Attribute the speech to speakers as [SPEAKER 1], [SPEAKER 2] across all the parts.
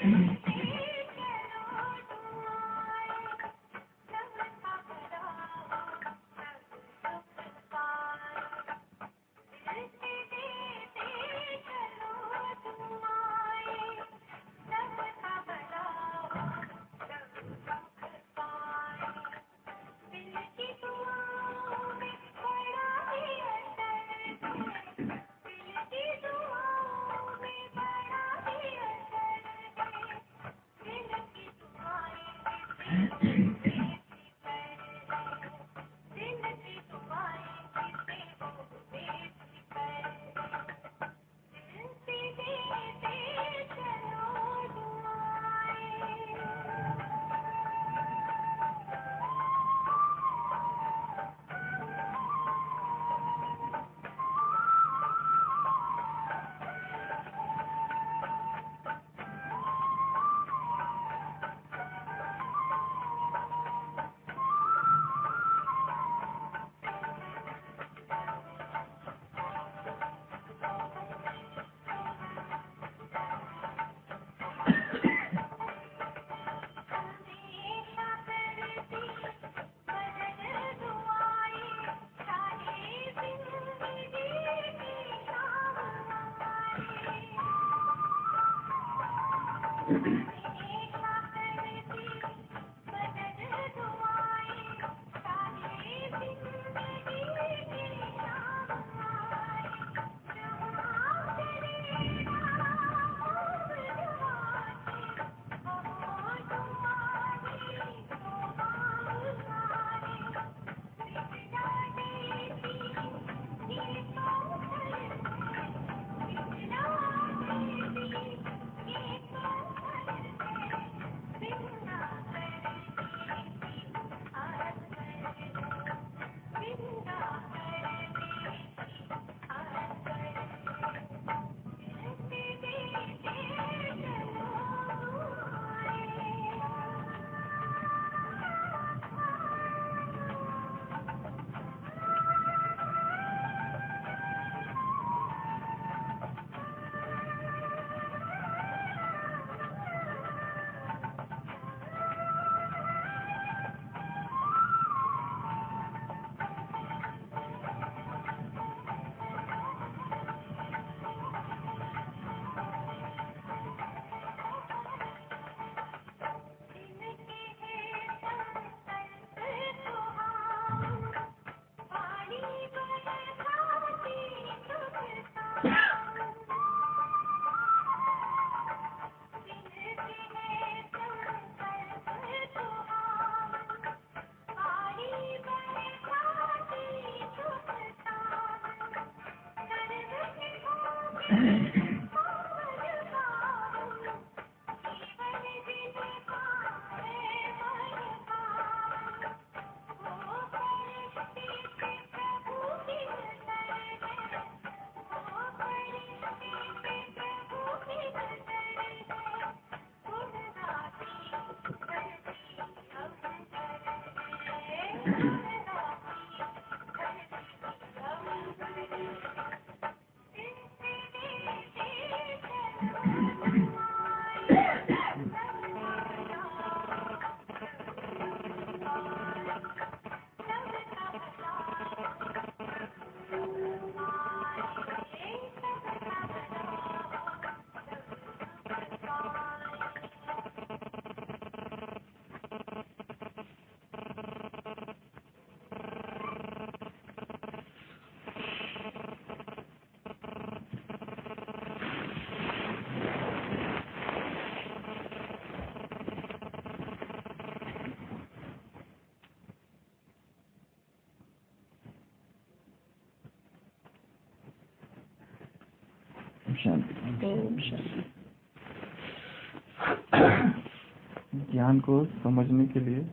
[SPEAKER 1] ज्ञान को समझने के लिए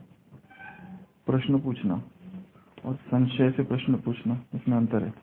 [SPEAKER 1] प्रश्न पूछना और संशय से प्रश्न पूछना, इसमें अंतर है।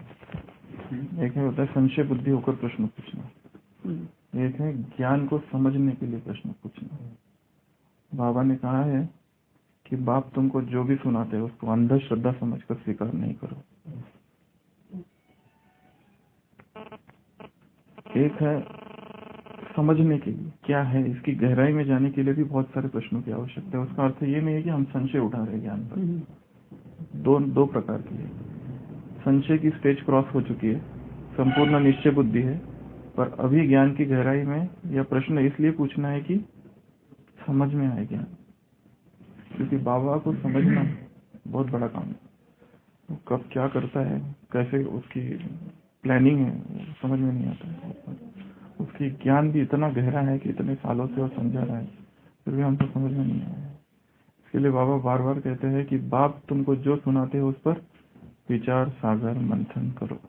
[SPEAKER 1] एक है होता है संशय बुद्धि होकर प्रश्न पूछना, एक है ज्ञान को समझने के लिए प्रश्न पूछना। बाबा ने कहा है कि बाप तुमको जो भी सुनाते हैं उसको अंधश्रद्धा समझकर स्वीकार नहीं करो। एक है समझने के लिए क्या है, इसकी गहराई में जाने के लिए भी बहुत सारे प्रश्नों की आवश्यकता है। उसका अर्थ ये नहीं है कि हम संशय उठा रहे ज्ञान पर। दो प्रकार की है। संशय की स्टेज क्रॉस हो चुकी है, संपूर्ण निश्चय बुद्धि है, पर अभी ज्ञान की गहराई में यह प्रश्न इसलिए पूछना है कि समझ में आए ज्ञान। क्योंकि बाबा को समझना बहुत बड़ा काम है। वो कब क्या करता है, कैसे उसकी प्लानिंग है, वो समझ में नहीं आता है। उसकी ज्ञान भी इतना गहरा है कि इतने सालों से वो समझा रहा है, फिर भी हमको समझ में नहीं आया है। इसके लिए बाबा बार बार कहते हैं कि बाप तुमको जो सुनाते हो उस पर विचार सागर मंथन करो।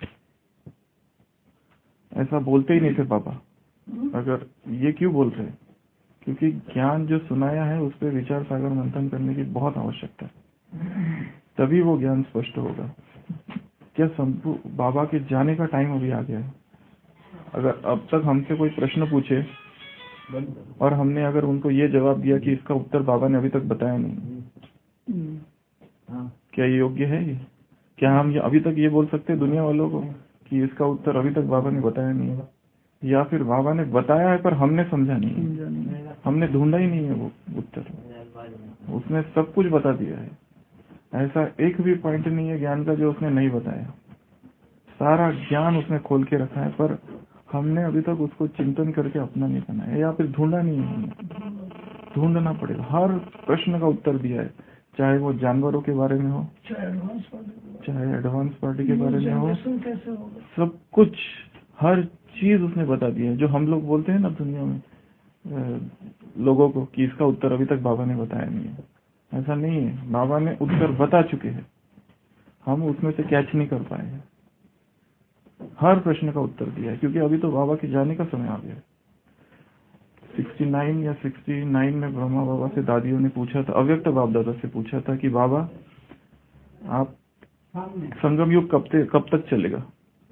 [SPEAKER 1] ऐसा बोलते ही नहीं थे बाबा। अगर ये क्यों बोल रहे हैं? क्योंकि ज्ञान जो सुनाया है उस पर विचार सागर मंथन करने की बहुत आवश्यकता है, तभी वो ज्ञान स्पष्ट होगा। क्या बाबा के जाने का टाइम अभी आ गया है। अगर अब तक हमसे कोई प्रश्न पूछे और हमने अगर उनको ये जवाब दिया कि इसका उत्तर बाबा ने अभी तक बताया नहीं, क्या ये योग्य है? ये क्या हम अभी तक ये बोल सकते हैं दुनिया वालों को कि इसका उत्तर अभी तक बाबा ने बताया नहीं है? या फिर बाबा ने बताया है पर हमने समझा नहीं, हमने ढूंढा ही नहीं है वो उत्तर। उसने सब कुछ बता दिया है, ऐसा एक भी पॉइंट नहीं है ज्ञान का जो उसने नहीं बताया। सारा ज्ञान उसने खोल के रखा है, पर हमने अभी तक उसको चिंतन करके अपना नहीं बनाया या फिर ढूंढा नहीं है। ढूंढना पड़ेगा। हर प्रश्न का उत्तर दिया है, चाहे वो जानवरों के बारे में हो, चाहे एडवांस पार्टी के बारे में हो, सब कुछ, हर चीज उसने बता दी है। जो हम लोग बोलते हैं ना दुनिया में लोगों को कि इसका उत्तर अभी तक बाबा ने बताया नहीं है, ऐसा नहीं है। बाबा ने उत्तर बता चुके हैं, हम उसमें से कैच नहीं कर पाए हैं। हर प्रश्न का उत्तर दिया है, क्योंकि अभी तो बाबा के जाने का समय आ गया है। 69 या 69 में ब्रह्मा बाबा से दादियों ने पूछा था, अव्यक्त बाप दादा से पूछा था कि बाबा आप संगम युग कब तक चलेगा?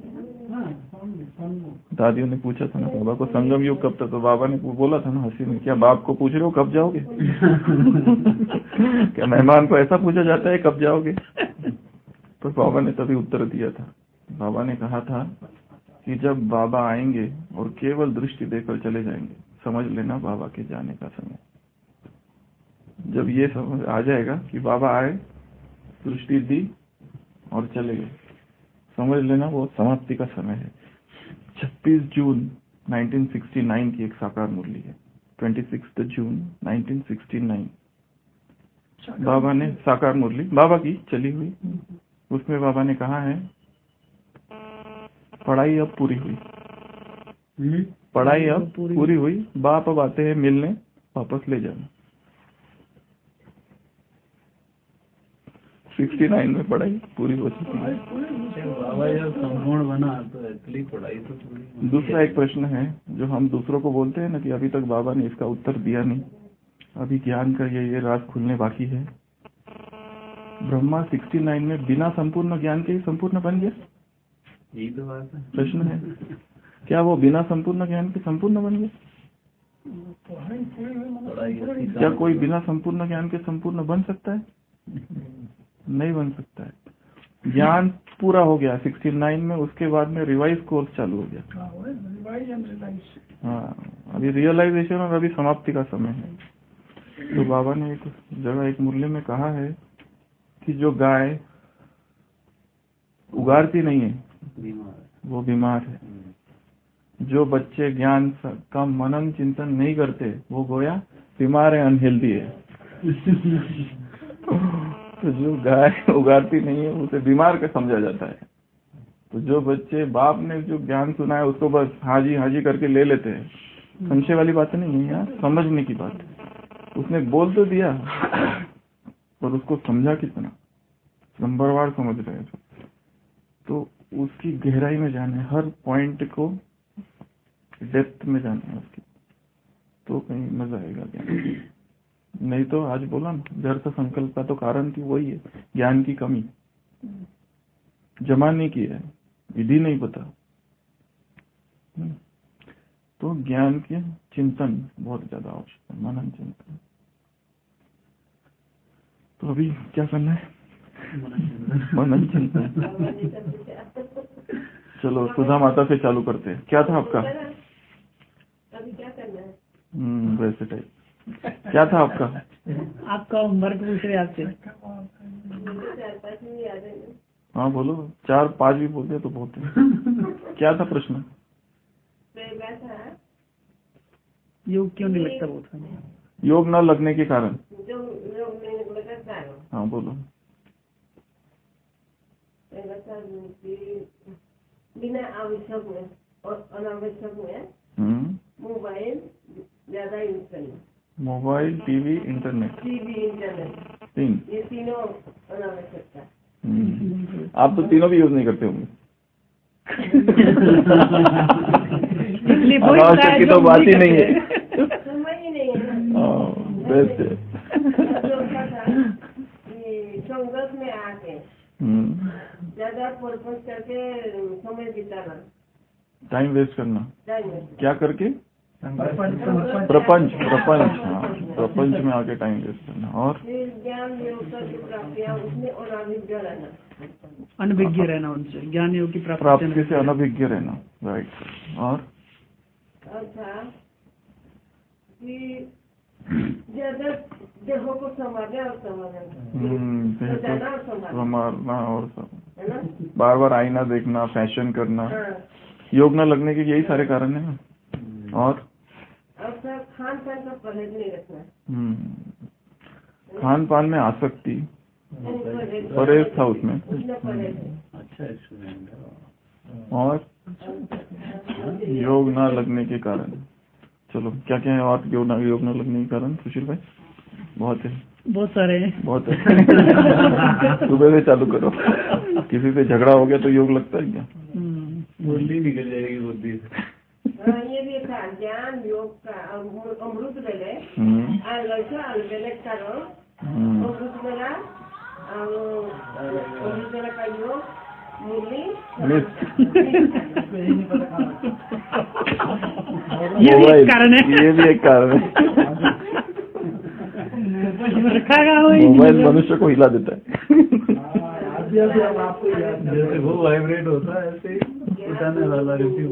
[SPEAKER 1] दादियों ने पूछा था ना बाबा को, संगम युग कब तक? तो बाबा ने बोला था ना हंसी में, क्या बाप को पूछ रहे हो कब जाओगे? क्या मेहमान को ऐसा पूछा जाता है कब जाओगे? तो बाबा ने तभी उत्तर दिया था। बाबा ने कहा था कि जब बाबा आएंगे और केवल दृष्टि देकर चले जाएंगे, समझ लेना बाबा के जाने का समय। जब ये समझ आ जाएगा कि बाबा आए, दृष्टि दी और चले गए, समझ लेना वो समाप्ति का समय है। 26 जून 1969 की एक साकार मुरली है। 26 जून 1969 बाबा ने साकार मुरली बाबा की चली हुई, उसमें बाबा ने कहा है पढ़ाई अब पूरी हुई, पढ़ाई अब पूरी हुई, बाप अब आते हैं मिलने, वापस ले जाना। 69 में पढ़ाई पूरी हो चुकी है।
[SPEAKER 2] बाबा जब संपूर्ण बना तो एक्चुअली पढ़ाई तो पूरी।
[SPEAKER 1] दूसरा एक प्रश्न है जो हम दूसरों को बोलते हैं ना कि अभी तक बाबा ने इसका उत्तर दिया नहीं, अभी ज्ञान का ये राज खुलने बाकी है। ब्रह्मा 69 में बिना संपूर्ण ज्ञान के ही संपूर्ण बन गया?
[SPEAKER 2] यही तो बात है।
[SPEAKER 1] प्रश्न है, क्या वो बिना संपूर्ण ज्ञान के संपूर्ण बन गया? क्या कोई बिना संपूर्ण ज्ञान के संपूर्ण बन सकता है? नहीं बन सकता है। ज्ञान पूरा हो गया 69 में, उसके बाद में रिवाइज कोर्स चालू हो गया। हाँ, अभी रियलाइजेशन और अभी समाप्ति का समय है। तो बाबा ने एक जगह एक मुरली में कहा है कि जो गाय उगारती नहीं है वो बीमार है, जो बच्चे ज्ञान का मनन चिंतन नहीं करते वो गोया बीमार है, अनहेल्दी है। तो जो गाय उगारती नहीं है उसे बीमार का समझा जाता है। तो जो बच्चे बाप ने जो ज्ञान सुना है उसको बस हाजी हाजी करके ले लेते हैं, संशय वाली बात नहीं है यार, समझने की बात है। उसने बोल तो दिया पर उसको समझा कितना, नंबरवार समझ रहे हैं। तो उसकी गहराई में जाना है, हर पॉइंट को डेप्थ में जाना है उसकी, तो कहीं मजा आएगा ज्ञान। नहीं तो आज बोला ना, जड़ का संकल्प का तो कारण की वही है, ज्ञान की कमी, जमा नहीं किया है, विधि नहीं पता। तो ज्ञान के चिंतन बहुत ज्यादा आवश्यक है, मनन चिंतन। तो अभी क्या करना है? मनन चिंतन। चलो सुधा माता से चालू करते हैं। क्या था आपका? क्या था आपका?
[SPEAKER 3] आपका होमवर्क पूछ रहे आपसे।
[SPEAKER 1] हाँ बोलो, 4-5 भी बोल दिया तो बहुत है। क्या था प्रश्न?
[SPEAKER 3] योग क्यों नहीं लगता बहुत?
[SPEAKER 1] योग न लगने के कारण। हाँ बोलो।
[SPEAKER 4] बिना आवश्यक में और अनावश्यक में मोबाइल ज्यादा यूज करना।
[SPEAKER 1] Mobile, TV, internet. 3
[SPEAKER 4] ये तीनों अनावश्यकता।
[SPEAKER 1] आप तो तीनों भी यूज नहीं करते होंगे। अनावश्यक की तो बात ही नहीं है।
[SPEAKER 4] समय ही नहीं है।
[SPEAKER 1] बेस्ट है।
[SPEAKER 4] संगत में आके ज्यादा पर्पस करके समय बिताना,
[SPEAKER 1] टाइम वेस्ट करना। क्या करके?
[SPEAKER 2] प्रपंच।
[SPEAKER 1] हाँ, प्रपंच में आके टाइम वेस्ट करना। और
[SPEAKER 4] ज्ञान योग का जो प्राप्तियां उसमें अनाभिज्ञ रहना,
[SPEAKER 3] अनभिज्ञ रहना उनसे, ज्ञान योग की
[SPEAKER 1] प्राप्ति से अनभिज्ञ रहना। राइट। और
[SPEAKER 4] था कि ज्यादा देहों को संभालना और
[SPEAKER 1] संभालना और सब,
[SPEAKER 4] है ना,
[SPEAKER 1] बार बार आईना देखना, फैशन करना। योग न लगने के यही सारे कारण है। और
[SPEAKER 4] खान पान का परहेज नहीं रखना।
[SPEAKER 1] खान पान में आसक्ति, परहेज था उसमें।
[SPEAKER 2] अच्छा स्टूडेंट।
[SPEAKER 1] और योग न लगने के कारण, चलो क्या क्या है और योग न लगने के कारण? सुशील भाई बहुत है,
[SPEAKER 3] बहुत सारे हैं।
[SPEAKER 1] बहुत है। सुबह से चालू करो। किसी से झगड़ा हो गया तो योग लगता है क्या?
[SPEAKER 2] बुद्धि निकल जाएगी बुद्धि से।
[SPEAKER 4] ये भी था ज्ञान योग का अमृत बेले बेलेग करो। अमृत बेला का योग मुरली
[SPEAKER 3] ये भी एक कारण है।
[SPEAKER 1] ये भी एक कारण है। मोबाइल मनुष्य को हिला देता है।
[SPEAKER 2] जैसे वो वाइब्रेट होता है ऐसे उठाने वाला रिसीव।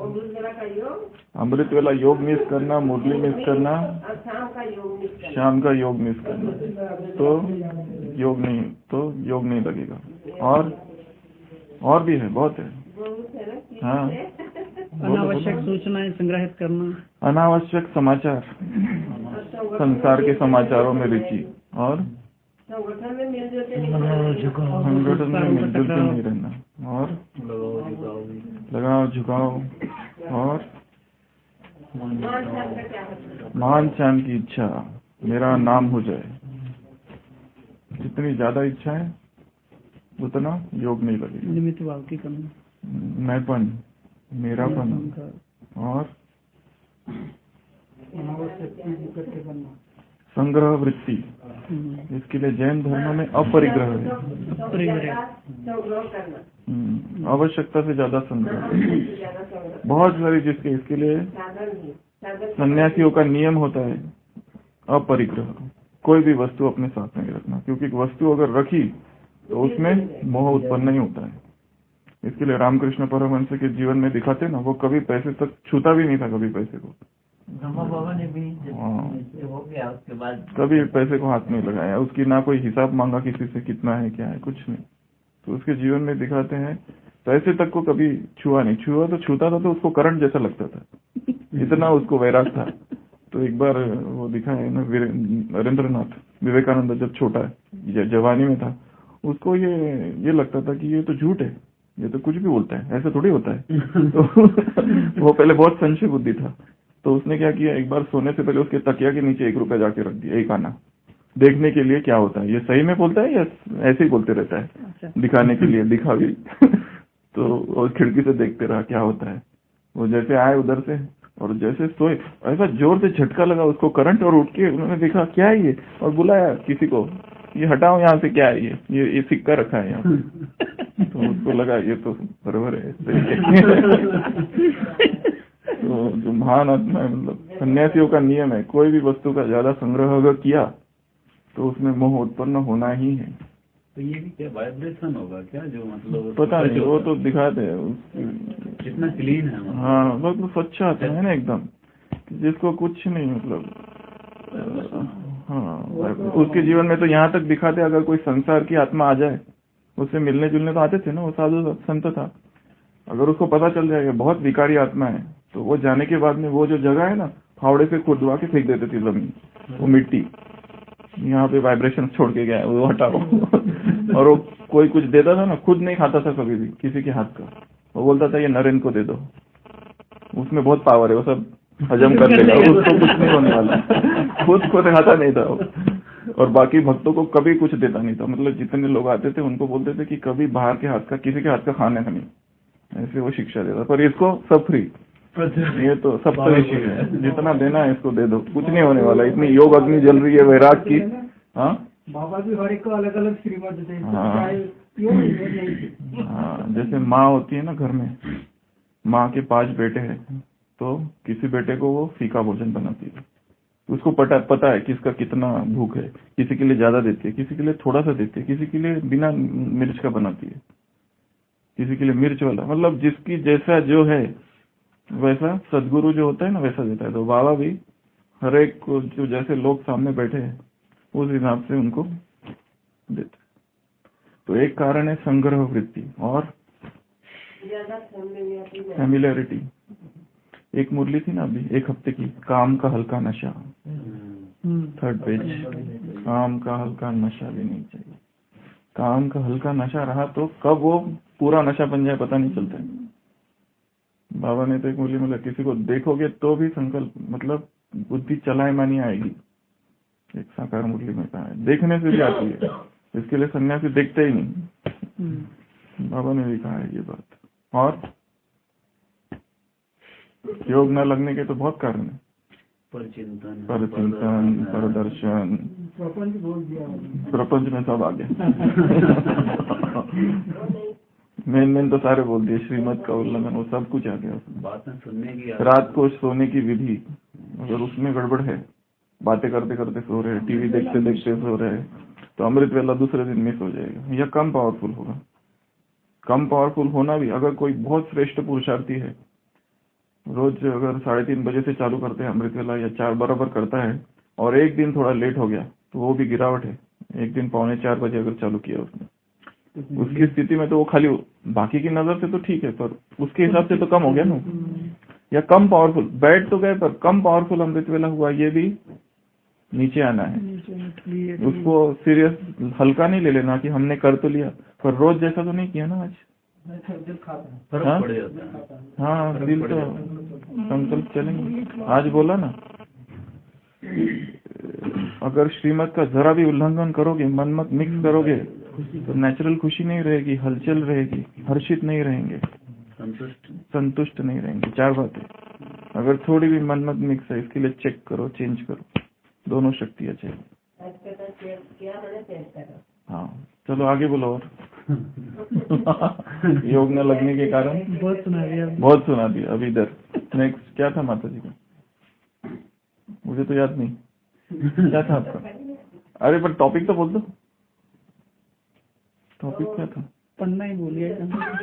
[SPEAKER 1] अमृत वाला योग मिस करना, मुरली मिस करना, शाम का योग मिस करना, तो योग नहीं लगेगा। और भी है, बहुत है। हाँ,
[SPEAKER 3] अनावश्यक सूचनाएं संग्रहित करना,
[SPEAKER 1] अनावश्यक समाचार, संसार के समाचारों में रुचि, और संगठन में मिलजुल के नहीं रहना, और लगाव झुकाव, और मान शान की इच्छा, मेरा नाम हो जाए। जितनी ज्यादा इच्छा है उतना योग नहीं लगेगा।
[SPEAKER 3] निमित्त भाव की कमी,
[SPEAKER 1] मैंपन, मेरापन, और संग्रह वृत्ति। इसके लिए जैन धर्म में अपरिग्रह है। आवश्यकता से ज्यादा संग्रह, बहुत सारी जिसके। इसके लिए सन्यासियों का नियम होता है अपरिग्रह। कोई भी वस्तु अपने साथ नहीं रखना, क्योंकि वस्तु अगर रखी तो उसमें मोह उत्पन्न नहीं होता है। इसके लिए रामकृष्ण परमहंस के जीवन में दिखाते ना, वो कभी पैसे तक छूता भी नहीं था, कभी पैसे को।
[SPEAKER 5] बाबा ने भी हो गया उसके बाद
[SPEAKER 1] कभी पैसे को हाथ नहीं लगाया, उसकी ना कोई हिसाब मांगा किसी से कितना है क्या है, कुछ नहीं। तो उसके जीवन में दिखाते हैं पैसे तक को कभी छुआ नहीं। छुआ तो छूता था तो उसको करंट जैसा लगता था, इतना उसको वैराग था। तो एक बार वो दिखा है ना, नरेंद्रनाथ विवेकानंद जब छोटा जवानी में था, उसको ये लगता था कि ये तो झूठ है, ये तो कुछ भी बोलता है, ऐसा थोड़ी होता है। तो वो पहले बहुत संशय बुद्धि था। तो उसने क्या किया, एक बार सोने से पहले उसके तकिया के नीचे 1 रुपया जाके रख दिया, 1 आना, देखने के लिए क्या होता है, ये सही में बोलता है या ऐसे ही बोलते रहता है, दिखाने के लिए, दिखा भी। तो उस खिड़की से देखते रहा क्या होता है। वो जैसे आए उधर से और जैसे सोए, ऐसा जोर से झटका लगा उसको करंट, और उठ के उन्होंने देखा क्या है ये, और बुलाया किसी को, ये हटाओ यहाँ से, क्या है ये सिक्का रखा है यहाँ। तो उसको लगा ये तो बराबर है। तो जो महान आत्मा है, मतलब सन्यासियों का नियम है, कोई भी वस्तु का ज्यादा संग्रह अगर किया तो उसमें मोह उत्पन्न होना ही है।
[SPEAKER 2] तो ये भी क्या वाइब्रेशन होगा क्या, जो मतलब
[SPEAKER 1] पता नहीं, वो तो दिखाते हैं
[SPEAKER 2] कितना क्लीन है।
[SPEAKER 1] हाँ, वो तो स्वच्छ आता है ना एकदम, जिसको कुछ नहीं, मतलब हाँ, उसके जीवन में तो यहाँ तक दिखाते, अगर कोई संसार की आत्मा आ जाए, उससे मिलने जुलने तो आते थे ना, वो साधु संत था, अगर उसको पता चल जाएगा बहुत विकारी आत्मा है, तो वो जाने के बाद में वो जो जगह है ना, फावड़े से खुदवा के फेंक देते थे जमीन, वो मिट्टी यहाँ पे वाइब्रेशन छोड़ के गया है, वो हटाओ। और वो कोई कुछ देता था ना, खुद नहीं खाता था कभी भी किसी के हाथ का, वो बोलता था ये नरेन को दे दो, उसमें बहुत पावर है, वो सब हजम कर लेगा, उसको कुछ नहीं होने वाला। खुद को खाता नहीं था वो, और बाकी भक्तों को कभी कुछ देता नहीं था। मतलब जितने लोग आते थे उनको बोलते थे कि कभी बाहर के हाथ का, किसी के हाथ का खाने का नहीं, ऐसे वो शिक्षा देता। पर इसको सब फ्री, ये तो सब तरीके है, जितना देना है इसको दे दो, कुछ नहीं होने वाला। इतनी योग अग्नि जल रही है वैराग की। हाँ
[SPEAKER 3] बाबा भी हर एक को अलग अलग श्रीमत देते हैं।
[SPEAKER 1] हाँ, जैसे माँ होती है ना घर में, माँ के 5 बेटे हैं, तो किसी बेटे को वो फीका भोजन बनाती है, उसको पता है किसका कितना भूख है, किसी के लिए ज्यादा देती है, किसी के लिए थोड़ा सा देती है, किसी के लिए बिना मिर्च का बनाती है, किसी के लिए मिर्च वाला। मतलब जिसकी जैसा जो है वैसा सदगुरु जो होता है ना वैसा देता है। तो बाबा भी हर एक को जो जैसे लोग सामने बैठे हैं उस हिसाब से उनको देते। तो एक कारण है संग्रह वृत्ति और फैमिलियरिटी। एक मुरली थी ना अभी 1 हफ्ते की, काम का हल्का नशा, 3rd पेज, काम का हल्का नशा भी नहीं चाहिए। काम का हल्का नशा रहा तो कब वो पूरा नशा बन जाए पता नहीं चलता है। बाबा ने तो एक मुरली में किसी को देखोगे तो भी संकल्प, मतलब बुद्धि चलाए मानी आएगी, एक साकार मुरली में कहा है, देखने से भी आती है, इसके लिए सन्यासी देखते ही नहीं। बाबा ने भी कहा है ये बात। और योग न लगने के तो बहुत कारण है, परचिंतन, परदर्शन, प्रपंच में सब आ गया। मेन तो सारे बोल दिए, श्रीमत का उल्लंघन, वो सब कुछ आ गया।
[SPEAKER 2] बातें सुनने की,
[SPEAKER 1] रात को सोने की विधि, अगर उसमें गड़बड़ है, बातें करते करते सो रहे हैं, टीवी देखते देखते सो रहे हैं, तो अमृत वेला दूसरे दिन मिस हो जाएगा, या कम पावरफुल होगा। कम पावरफुल होना भी, अगर कोई बहुत श्रेष्ठ पुरुषार्थी है, रोज अगर 3:30 बजे से चालू करते हैं अमृत वेला, या 4 बराबर करता है, और एक दिन थोड़ा लेट हो गया तो वो भी गिरावट है। एक दिन 3:45 बजे अगर चालू किया उसने, उसकी स्थिति में तो वो खाली, बाकी की नजर से तो ठीक है पर उसके हिसाब से तो कम हो गया ना, या कम पावरफुल। बैठ तो गए पर कम पावरफुल अमृत वेला हुआ, ये भी नीचे आना है। उसको सीरियस हल्का नहीं ले लेना कि हमने कर तो लिया पर रोज जैसा तो नहीं किया ना आज। हाँ, दिल तो संकल्प चलेंगे। आज बोला ना, अगर श्रीमत का जरा भी उल्लंघन करोगे, मन मत मिक्स करोगे, तो नेचुरल खुशी नहीं रहेगी, हलचल रहेगी, हर्षित नहीं रहेंगे, संतुष्ट नहीं रहेंगे। 4 बातें। अगर थोड़ी भी मन मत मिक्स है, इसके लिए चेक करो, चेंज करो, दोनों शक्तियाँ चाहिए। हाँ, चलो आगे बोलो। और योग न लगने के कारण बहुत सुना दिया। अभी इधर नेक्स्ट क्या था माता जी का, मुझे तो याद नहीं क्या था आपका। अरे पर टॉपिक तो बोल दो, टॉपिक क्या था?
[SPEAKER 3] पढ़ना ही बोलिए।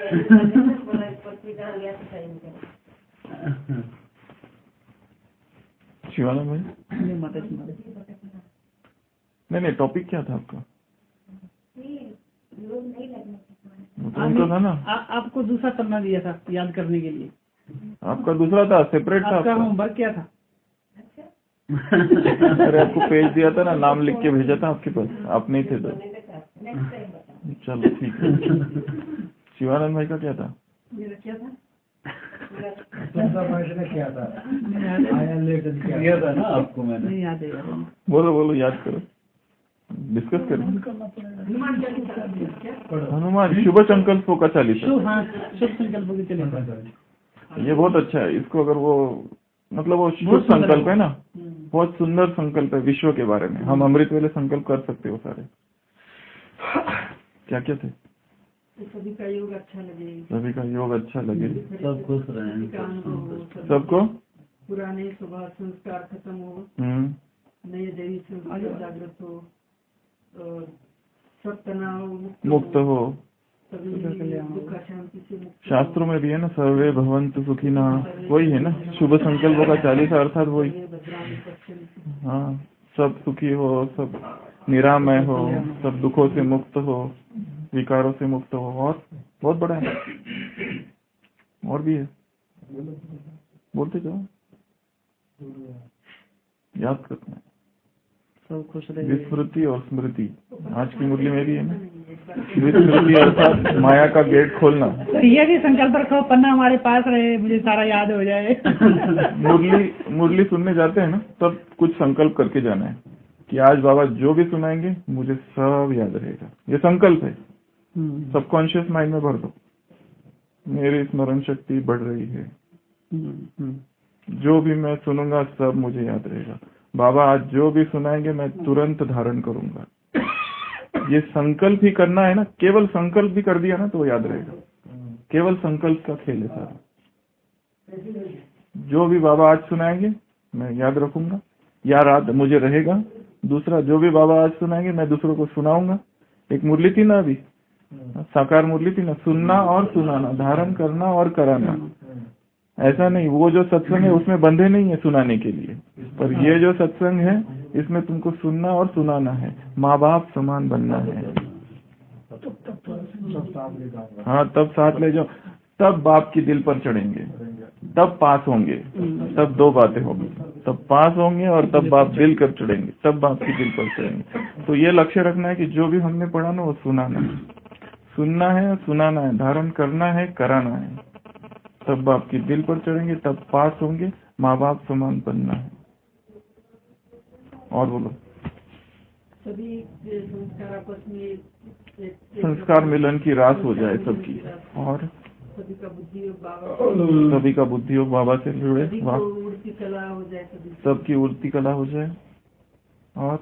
[SPEAKER 1] शिवानंद भाई, नहीं टॉपिक क्या था आपका? उनका था ना,
[SPEAKER 3] आपको दूसरा पन्ना दिया था याद करने के लिए।
[SPEAKER 1] आपका दूसरा था, सेपरेट था।
[SPEAKER 3] आपका होमवर्क क्या था?
[SPEAKER 1] अरे आपको पेज दिया था ना, नाम लिख के भेजा था आपके पास, आप नहीं थे तो। चलो ठीक है। शिवानंद भाई का क्या था?
[SPEAKER 3] मेरा क्या था?
[SPEAKER 2] क्या था? दिया था ना आपको मैंने,
[SPEAKER 3] नहीं याद है।
[SPEAKER 1] बोलो याद करो, डिस्कस करें। हनुमान शुभ संकल्पों का चालीसा।
[SPEAKER 3] शुभ संकल्पों के चालीसा,
[SPEAKER 1] ये बहुत अच्छा है। इसको अगर वो, मतलब वो शुभ संकल्प है ना, बहुत सुंदर संकल्प है विश्व के बारे में। हम अमृत वेले संकल्प कर सकते हो सारे। क्या क्या थे?
[SPEAKER 3] सभी का योग अच्छा लगे,
[SPEAKER 1] सभी का योग अच्छा लगे,
[SPEAKER 2] सब खुश रहे,
[SPEAKER 1] सबको
[SPEAKER 3] पुराने स्वभाव संस्कार खत्म हो, नए दैवी संस्कार जागृत हो, सब तनाव
[SPEAKER 1] मुक्त हो,
[SPEAKER 3] दुख शांति से मुक्त।
[SPEAKER 1] शास्त्रों में भी है ना, सर्वे भवन्तु सुखिनः, वही है ना शुभ संकल्पों का चालीसा, अर्थात वही। हाँ, सब सुखी हो, सब निरामय हो, सब दुखों से मुक्त हो, विकारों से मुक्त हो। और बहुत बड़ा है, और भी है, बोलते जाओ, याद करना है।
[SPEAKER 3] सब खुश रहे।
[SPEAKER 1] विस्मृति और स्मृति आज की मुरली में भी है ना। विस्मृति अर्थात माया का गेट खोलना।
[SPEAKER 3] तो ये भी संकल्प रखो, पन्ना हमारे पास रहे, मुझे सारा याद हो जाए।
[SPEAKER 1] मुरली सुनने जाते हैं ना, तब कुछ संकल्प करके जाना है कि आज बाबा जो भी सुनाएंगे मुझे सब याद रहेगा। ये संकल्प है, सबकॉन्शियस माइंड में भर दो। मेरी स्मरण शक्ति बढ़ रही है, जो भी मैं सुनूंगा सब मुझे याद रहेगा। बाबा आज जो भी सुनाएंगे मैं तुरंत धारण करूंगा। ये संकल्प ही करना है ना, केवल संकल्प भी कर दिया ना तो वो याद रहेगा। केवल संकल्प का खेल है सारा। जो भी बाबा आज सुनाएंगे मैं याद रखूंगा, याद मुझे रहेगा। दूसरा, जो भी बाबा आज सुनाएंगे मैं दूसरों को सुनाऊंगा। एक मुरली थी ना अभी, साकार मुरली थी ना, सुनना और सुनाना, धारण करना और कराना। ऐसा नहीं, वो जो सत्संग है उसमें बंधे नहीं है सुनाने के लिए, पर ये जो सत्संग है इसमें तुमको सुनना और सुनाना है, माँ बाप समान बनना है। हाँ, तब साथ ले जाओ, तब बाप की दिल पर चढ़ेंगे, तब पास होंगे। तब दो बातें होंगी, तब पास होंगे और तब बाप दिल कर चढ़ेंगे, तब बाप की दिल पर चढ़ेंगे। तो ये लक्ष्य रखना है कि जो भी हमने पढ़ा ना वो सुनाना है, सुनना है, सुनाना है, धारण करना है, कराना है। तब बाप की दिल पर चढ़ेंगे, तब पास होंगे, माँ बाप समान बनना है। और बोलो,
[SPEAKER 3] सभी संस्कार आपस में
[SPEAKER 1] संस्कार मिलन की रास हो जाए सबकी, और
[SPEAKER 3] सभी का बुद्धि योग बाबा से जुड़े, उड़ती कला हो जाए,
[SPEAKER 1] सबकी उड़ती कला हो जाए। और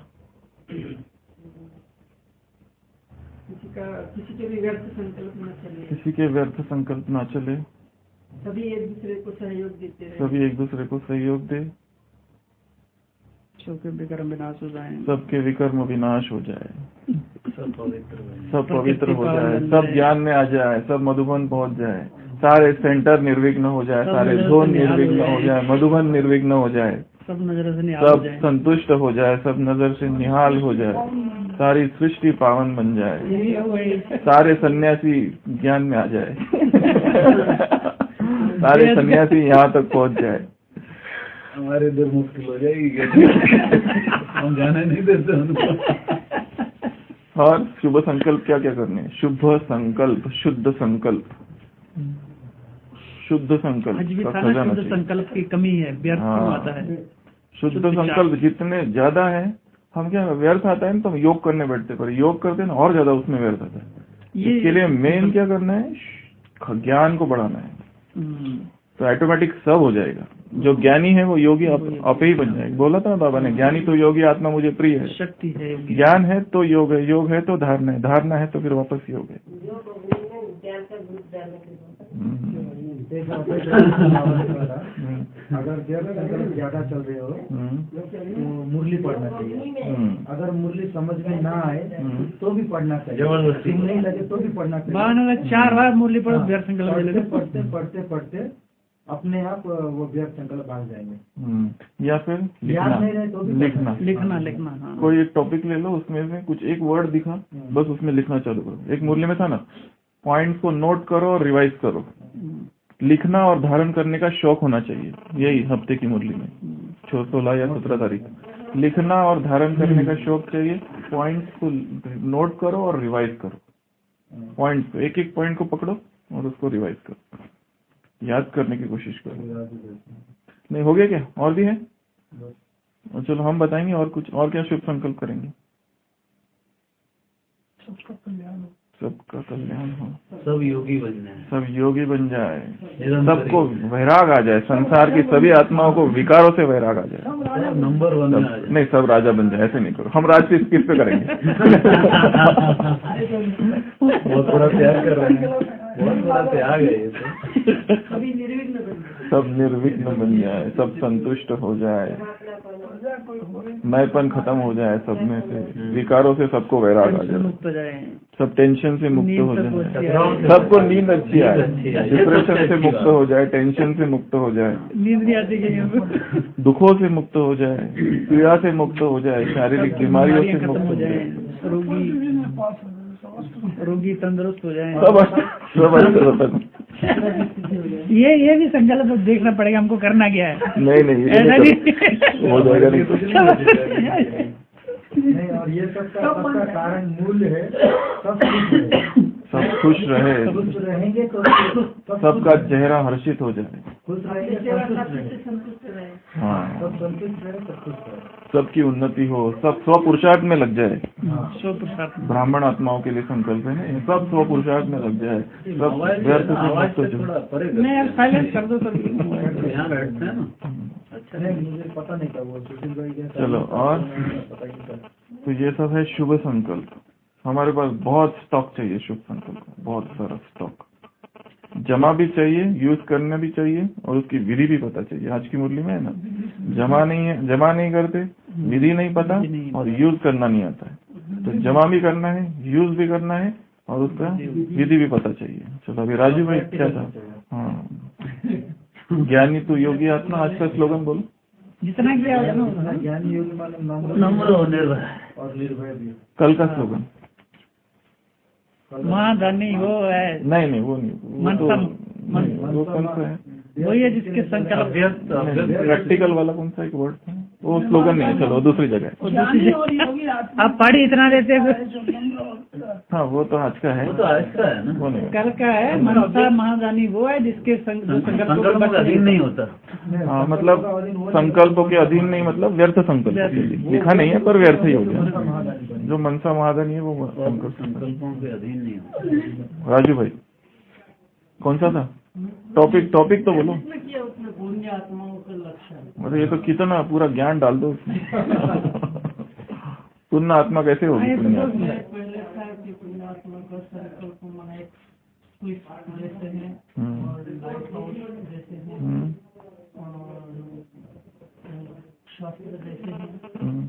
[SPEAKER 3] किसी के भी व्यर्थ संकल्प न चले,
[SPEAKER 1] किसी के व्यर्थ संकल्प ना चले,
[SPEAKER 3] सभी एक दूसरे को सहयोग देते रहे,
[SPEAKER 1] सभी एक दूसरे को सहयोग दे,
[SPEAKER 3] सबके विकर्म विनाश हो जाए,
[SPEAKER 1] सबके विकर्म विनाश हो जाए, सब पवित्र हो जाए, सब ज्ञान में आ जाए, सब मधुबन पहुंच जाए, सारे सेंटर निर्विघ्न हो जाए, सारे धोन निर्विघ्न हो जाए, मधुबन निर्विघ्न हो जाए,
[SPEAKER 3] सब नजर से निहाल
[SPEAKER 1] सब संतुष्ट हो जाए, सब नजर से निहाल हो जाए, सारी सृष्टि पावन बन जाए, सारे सन्यासी ज्ञान में आ जाए, सारे सन्यासी यहाँ तक पहुँच जाए।
[SPEAKER 2] हमारे इधर मुश्किल हो जाएगी, हम जाने नहीं देते उनको।
[SPEAKER 1] और शुभ संकल्प क्या क्या करने हैं? शुभ संकल्प, शुद्ध संकल्प, शुद्ध संकल्प का खजाना चाहिए।
[SPEAKER 3] संकल्प की कमी है, व्यर्थ आता है।
[SPEAKER 1] शुद्ध संकल्प जितने ज्यादा है, हम क्या व्यर्थ आता है तो हम योग करने बैठते, पर योग करते ना और ज्यादा उसमें व्यर्थ आता है। इसके लिए मेन क्या करना है? ज्ञान को बढ़ाना है, तो ऑटोमेटिक सब हो जाएगा। जो ज्ञानी है वो योगी आप ही बन जाएगा। बोला था ना बाबा ने, ज्ञानी तो योगी आत्मा मुझे प्रिय है।
[SPEAKER 3] शक्ति है,
[SPEAKER 1] ज्ञान है तो योग है, योग है तो धारणा है, धारणा है तो फिर वापस योग है।
[SPEAKER 5] अगर ज्यादा चल रहे हो तो मुरली पढ़ना चाहिए। अगर मुरली समझ में ना आए तो भी पढ़ना चाहिए, जबरदस्ती नहीं लगे तो भी पढ़ना चाहिए।
[SPEAKER 3] 4 बार मुरली पढ़ो, व्यर्थ संकल्प
[SPEAKER 5] पढ़ते पढ़ते पढ़ते अपने आप वो व्यर्थ संकल्प भाग जाएंगे।
[SPEAKER 1] या फिर
[SPEAKER 5] याद नहीं रहे तो भी
[SPEAKER 3] लिखना। हाँ।
[SPEAKER 1] कोई एक टॉपिक ले लो, उसमें से कुछ एक वर्ड दिखा, बस उसमें लिखना चालू करो। एक मुरली में था ना, पॉइंट को नोट करो और रिवाइज करो। लिखना और धारण करने का शौक होना चाहिए। यही हफ्ते की मुरली में 16 या 17 तारीख लिखना और धारण करने का शौक चाहिए। पॉइंट को नोट करो और रिवाइज करो। पॉइंट एक एक पॉइंट को पकड़ो और उसको रिवाइज करो, याद करने की कोशिश करो। नहीं हो गया क्या? और भी है? चलो हम बताएंगे और कुछ। और क्या शुभ संकल्प करेंगे? सबका कल्याण हो,
[SPEAKER 2] सब योगी बन जाए,
[SPEAKER 1] सब योगी बन जाए, सबको वैराग आ जाए, संसार की सभी आत्माओं को विकारों से वैराग आ जाए,
[SPEAKER 2] नंबर 1
[SPEAKER 1] नहीं सब राजा बन जाए। ऐसे नहीं करो, हम राज किस पे करेंगे?
[SPEAKER 2] बहुत बड़ा त्याग कर रहे हैं, बहुत बड़ा त्याग है ये तो।
[SPEAKER 3] सभी निर्विघ्न बन जाए,
[SPEAKER 1] सब निर्विघ्न बन जाए, सब संतुष्ट हो जाए। मैंपन खत्म हो जाए सब में से, विकारों से सबको वैराग आ जाए,
[SPEAKER 6] मुक्त हो जाए,
[SPEAKER 1] सब टेंशन से मुक्त हो जाए, सबको नींद अच्छी आए, डिप्रेशन से मुक्त हो जाए, टेंशन से मुक्त हो जाए,
[SPEAKER 6] नींद नहीं आती कि
[SPEAKER 1] दुखों से मुक्त हो जाए, पीड़ा से मुक्त हो जाए, शारीरिक बीमारियों से मुक्त हो जाए,
[SPEAKER 6] रोगी तंदुरुस्त हो जाए,
[SPEAKER 1] सब अच्छा।
[SPEAKER 6] ये भी संकल्प देखना पड़ेगा हमको, करना क्या है।
[SPEAKER 1] नहीं
[SPEAKER 6] ऐसा नहीं
[SPEAKER 1] हो जाएगा नहीं।
[SPEAKER 5] नहीं, और ये सबका कारण मूल्य है,
[SPEAKER 1] सब खुश रहे,
[SPEAKER 5] खुश रहेंगे तो
[SPEAKER 1] सबका चेहरा हर्षित हो जाए,
[SPEAKER 5] खुश रहेंगे,
[SPEAKER 3] संतुष्ट रहे।
[SPEAKER 1] हाँ,
[SPEAKER 5] सब संतुष्ट रहे, सब खुश रहे,
[SPEAKER 1] सबकी उन्नति हो, सब स्व पुरुषार्थ में लग जाए।
[SPEAKER 6] ब्राह्मण
[SPEAKER 1] आत्माओं के लिए संकल्प है ना, सब स्व पुरुषार्थ में लग जाए, सब व्यर्थ से मुक्त हो जाए।
[SPEAKER 6] नहीं यार साइलेंस कर दो तो
[SPEAKER 2] यहाँ बैठते हैं ना।
[SPEAKER 5] अच्छा नहीं, मुझे पता नहीं था वो सुशील भाई क्या।
[SPEAKER 1] चलो, और तो ये सब है शुभ संकल्प। हमारे पास बहुत स्टॉक चाहिए शुभ संकल्प, बहुत सारा स्टॉक जमा भी चाहिए, यूज करना भी चाहिए, और उसकी विधि भी पता चाहिए। आज की मुरली में है ना, जमा नहीं करते, विधि नहीं पता, और यूज करना नहीं आता है। तो जमा भी करना है, यूज भी करना है, और उसका विधि भी पता चाहिए। चलो अभी राजू भाई क्या था? हाँ, ज्ञानी तो योगी आत्मा, आज का स्लोगन बोलो।
[SPEAKER 6] जितना किया होगा ना,
[SPEAKER 5] ज्ञानी योगी मालूम
[SPEAKER 2] नम्र और निर्भय
[SPEAKER 5] और निर्भय भी।
[SPEAKER 1] कल का स्लोगन
[SPEAKER 6] महाधनी वो है,
[SPEAKER 1] नहीं वो नहीं, वो कौन सा है?
[SPEAKER 6] वही है जिसके संकल्प।
[SPEAKER 1] प्रैक्टिकल वाला कौन सा एक वर्ड था? वो स्लोगन नहीं है, चलो दूसरी जगह है।
[SPEAKER 6] आप पढ़ी इतना देते हैं।
[SPEAKER 1] हाँ वो तो आज का है,
[SPEAKER 2] वो तो आज का है ना,
[SPEAKER 1] वो नहीं।
[SPEAKER 6] कल का है। मनसा महादानी वो है जिसके
[SPEAKER 2] संकल्प का अधीन नहीं होता।
[SPEAKER 1] हाँ मतलब संकल्पों के अधीन नहीं, मतलब व्यर्थ संकल्प लिखा नहीं है, पर व्यर्थ ही हो गया। जो मनसा महादानी है वो
[SPEAKER 2] संकल्पों के अधीन नहीं होता।
[SPEAKER 1] राजू भाई कौन सा था टॉपिक तो बोलो।
[SPEAKER 3] किया उसने पुण्य आत्माओं का लक्षण।
[SPEAKER 1] मतलब ये तो कितना पूरा ज्ञान डाल दो उसमें। पुण्य आत्मा कैसे होगी? पुण्य आत्मा
[SPEAKER 3] पहले था कि पुण्य आत्मा का संकल्प माना एक स्विच जैसे है, और लाइट हाउस जैसे है, और शास्त्र जैसे है।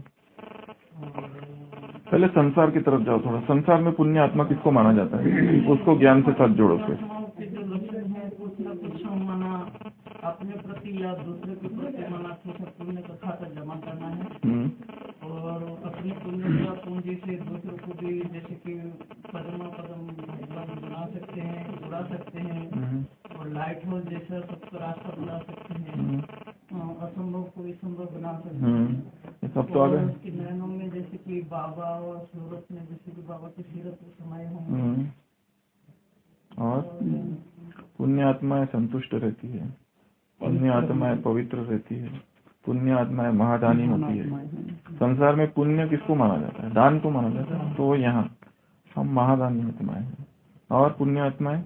[SPEAKER 1] पहले संसार की तरफ जाओ थोड़ा। संसार में पुण्य आत्मा किसको माना जाता है? उसको ज्ञान के साथ जोड़ो फिर।
[SPEAKER 3] जो लक्षण है कुछ न कुछ माना अपने प्रति या दूसरे के प्रति माना कुछ पुण्य का खाता जमा करना है, और अपनी पुण्य का पूंजी से दूसरों को भी जैसे कि कदम भगवान बना सकते हैं, उड़ा सकते हैं, और लाइट हाउस जैसा सबका रास्ता बना सकते हैं, असंभव को भी संभव बना सकते हैं।
[SPEAKER 1] सब तो आगे
[SPEAKER 3] उसके नयनों में जैसे कि बाबा और सूरत में जैसे कि बाबा की सीरत में समाये होंगे।
[SPEAKER 1] और पुण्य आत्माएं संतुष्ट रहती है, पुण्य आत्माएं पवित्र रहती है, पुण्य आत्माएं महादानी होती है। संसार में पुण्य किसको माना जाता है? दान को माना जाता है। तो यहाँ हम महादानी आत्माएं हैं। और पुण्य आत्माएं,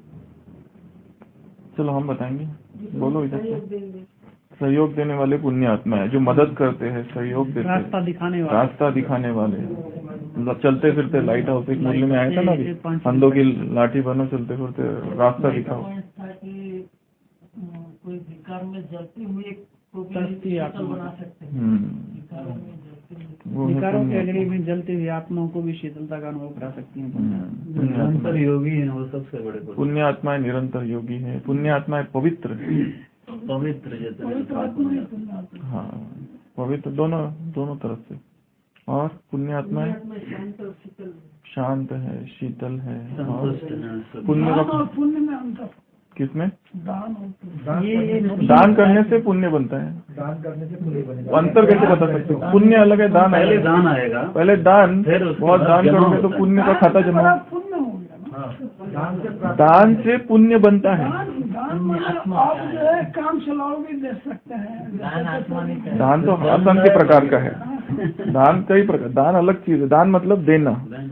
[SPEAKER 1] चलो हम बताएंगे, बोलो इधर से। सहयोग देने वाले पुण्य आत्मा है, जो मदद करते हैं, सहयोग देते हैं, रास्ता दिखाने वाले। मतलब चलते फिरते लाइट हाउस, एक मूल्य में आया था ना अभी, अंधों की लाठी बनो, चलते फिरते रास्ता दिखाओ।
[SPEAKER 3] कोई विकार में जलती हुई को भी बना सकते हैं।
[SPEAKER 6] विकारों के अग्नि में जलती हुई आत्माओं को भी शीतलता का अनुभव करा सकती हैं।
[SPEAKER 2] निरंतर योगी है वो सबसे बड़े
[SPEAKER 1] पुण्य आत्माएं निरंतर योगी है। पुण्य आत्माएं पवित्र है, हाँ पवित्र दोनों तरफ से। और पुण्य आत्माएं शांत है, शीतल है, पुण्य का किसमें दान करने से पुण्य बनता है।
[SPEAKER 5] दान करने से पुण्य बनेगा।
[SPEAKER 1] अंतर कैसे बता सकते हो? पुण्य अलग है, दान
[SPEAKER 2] पहले दान आएगा,
[SPEAKER 1] पहले दान, बहुत दान करोगे तो पुण्य का खाता जमा। दान से पुण्य बनता है।
[SPEAKER 3] काम चलाओगे दे सकते हैं।
[SPEAKER 1] दान तो असंख्य प्रकार का है। दान कई प्रकार, दान अलग चीज है। दान मतलब देना,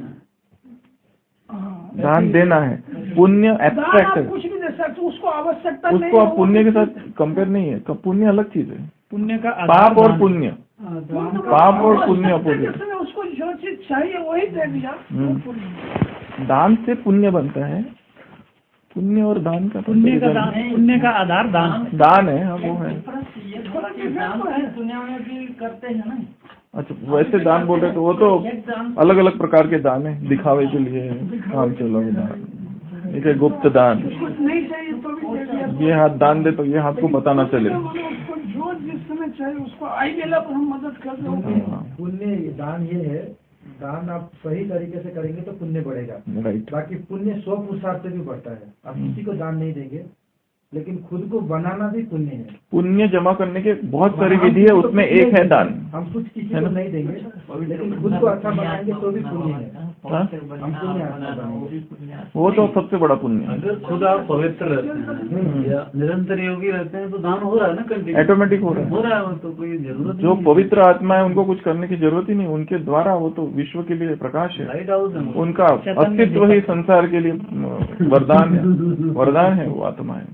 [SPEAKER 1] दान देना है। पुण्य एब्स्ट्रैक्ट है,
[SPEAKER 3] कुछ भी दे सकते, उसको आवश्यकता
[SPEAKER 1] उसको आप पुण्य के साथ कंपेयर नहीं है। पुण्य अलग चीज है।
[SPEAKER 6] पुण्य का
[SPEAKER 1] पाप और पुण्य, पाप और पुण्य अपोजिट।
[SPEAKER 3] उसको जो चीज चाहिए वही दे दिया।
[SPEAKER 1] दान से पुण्य बनता है। पुण्य और दान का
[SPEAKER 6] पुण्य का आधार दान
[SPEAKER 1] है। हाँ वो है।
[SPEAKER 3] थोड़ा दान की दुनिया में भी करते हैं ना।
[SPEAKER 1] अच्छा, वैसे दान बोल रहे तो वो तो अलग अलग प्रकार के दान है, दिखावे के लिए काम चलो दान, एक है गुप्त दान,
[SPEAKER 6] नहीं चाहिए तो भी दे दिया।
[SPEAKER 1] ये हाथ दान दे तो ये हाथ को पता ना चले।
[SPEAKER 6] उसको जो जिस समय चाहिए उसको आई बेला पर हम मदद कर दो।
[SPEAKER 1] हाँ,
[SPEAKER 5] पुण्य दान ये है, दान आप सही तरीके से करेंगे तो पुण्य बढ़ेगा।
[SPEAKER 1] राइट।
[SPEAKER 5] बाकी पुण्य 100% से भी बढ़ता है। आप किसी को दान नहीं देंगे, लेकिन खुद को बनाना भी पुण्य है।
[SPEAKER 1] पुण्य जमा करने के बहुत सारी विधि है, उसमें एक है दान।
[SPEAKER 5] हम कुछ किसी को नहीं देंगे, लेकिन खुद को अच्छा बनाएंगे तो भी पुण्य है।
[SPEAKER 1] हाँ?
[SPEAKER 5] हम पुण्य अच्छा बनाएंगे,
[SPEAKER 1] वो तो सबसे बड़ा पुण्य है।
[SPEAKER 2] अगर खुद आप पवित्र रहते हैं या निरंतर योगी रहते हैं तो दान हो रहा है ना, कंटिन्यू
[SPEAKER 1] ऑटोमेटिक हो रहा है।
[SPEAKER 2] हो रहा है, तो कोई जरूरत
[SPEAKER 1] जो
[SPEAKER 2] नहीं।
[SPEAKER 1] पवित्र आत्मा है उनको कुछ करने की जरूरत ही नहीं, उनके द्वारा वो तो विश्व के लिए प्रकाश है।
[SPEAKER 2] लाइट हाउस है।
[SPEAKER 1] उनका अस्तित्व ही संसार के लिए वरदान है, वरदान है वो आत्मा है।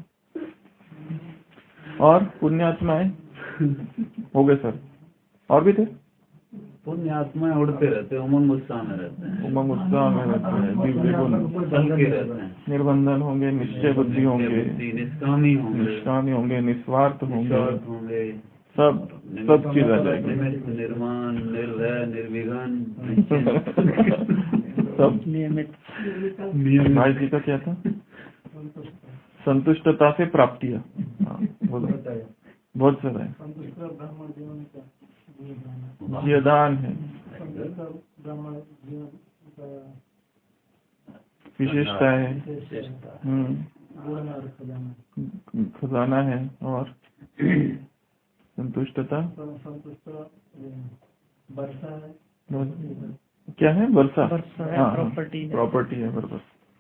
[SPEAKER 1] और पुण्य आत्माएं हो गए सर, और भी थे।
[SPEAKER 2] पुण्य आत्माएं उड़ते रहते हैं, उमंग उत्साह में रहते हैं,
[SPEAKER 1] उमंग उत्साह में रहते हैं, दिव्य गुण,
[SPEAKER 2] चलते रहते हैं,
[SPEAKER 1] निर्बंधन होंगे, निश्चय बुद्धि होंगे,
[SPEAKER 2] निष्कामी होंगे,
[SPEAKER 1] निष्कामी होंगे, निस्वार्थ होंगे,
[SPEAKER 2] निस्वार्थ होंगे,
[SPEAKER 1] सब चीज आ जाएगी।
[SPEAKER 2] निर्माण, निर्भय, निर्विघ्न,
[SPEAKER 1] सब।
[SPEAKER 6] नियमित।
[SPEAKER 1] भाई जी का क्या था? संतुष्टता से प्राप्तियां। हाँ, बोलो। बहुत सारा है। जीवदान है, विशेषता है, खजाना है, और संतुष्टता क्या है? वर्षा। हाँ, प्रॉपर्टी है, बराबर।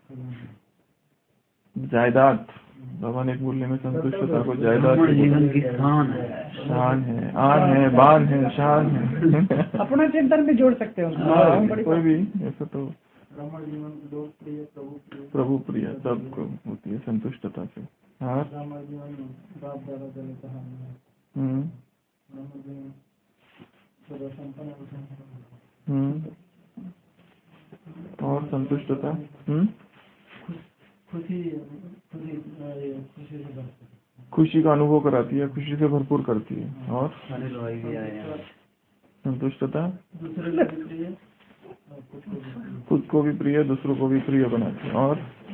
[SPEAKER 1] जायदाद, भगवान एक मूल्य में संतुष्टता को जायदाद,
[SPEAKER 2] जीवन की शान है,
[SPEAKER 1] शान है, आन है, बान है, शान है।
[SPEAKER 6] अपना चिंतन भी जोड़ सकते हो।
[SPEAKER 1] हाँ, कोई भी ऐसा तो प्रभु प्रिय सबको होती है संतुष्टता से। हाँ, और संतुष्टता खुशी का अनुभव कराती है, खुशी से भरपूर करती है। और संतुष्टता खुद को भी प्रिय, दूसरों को भी प्रिय बनाती है।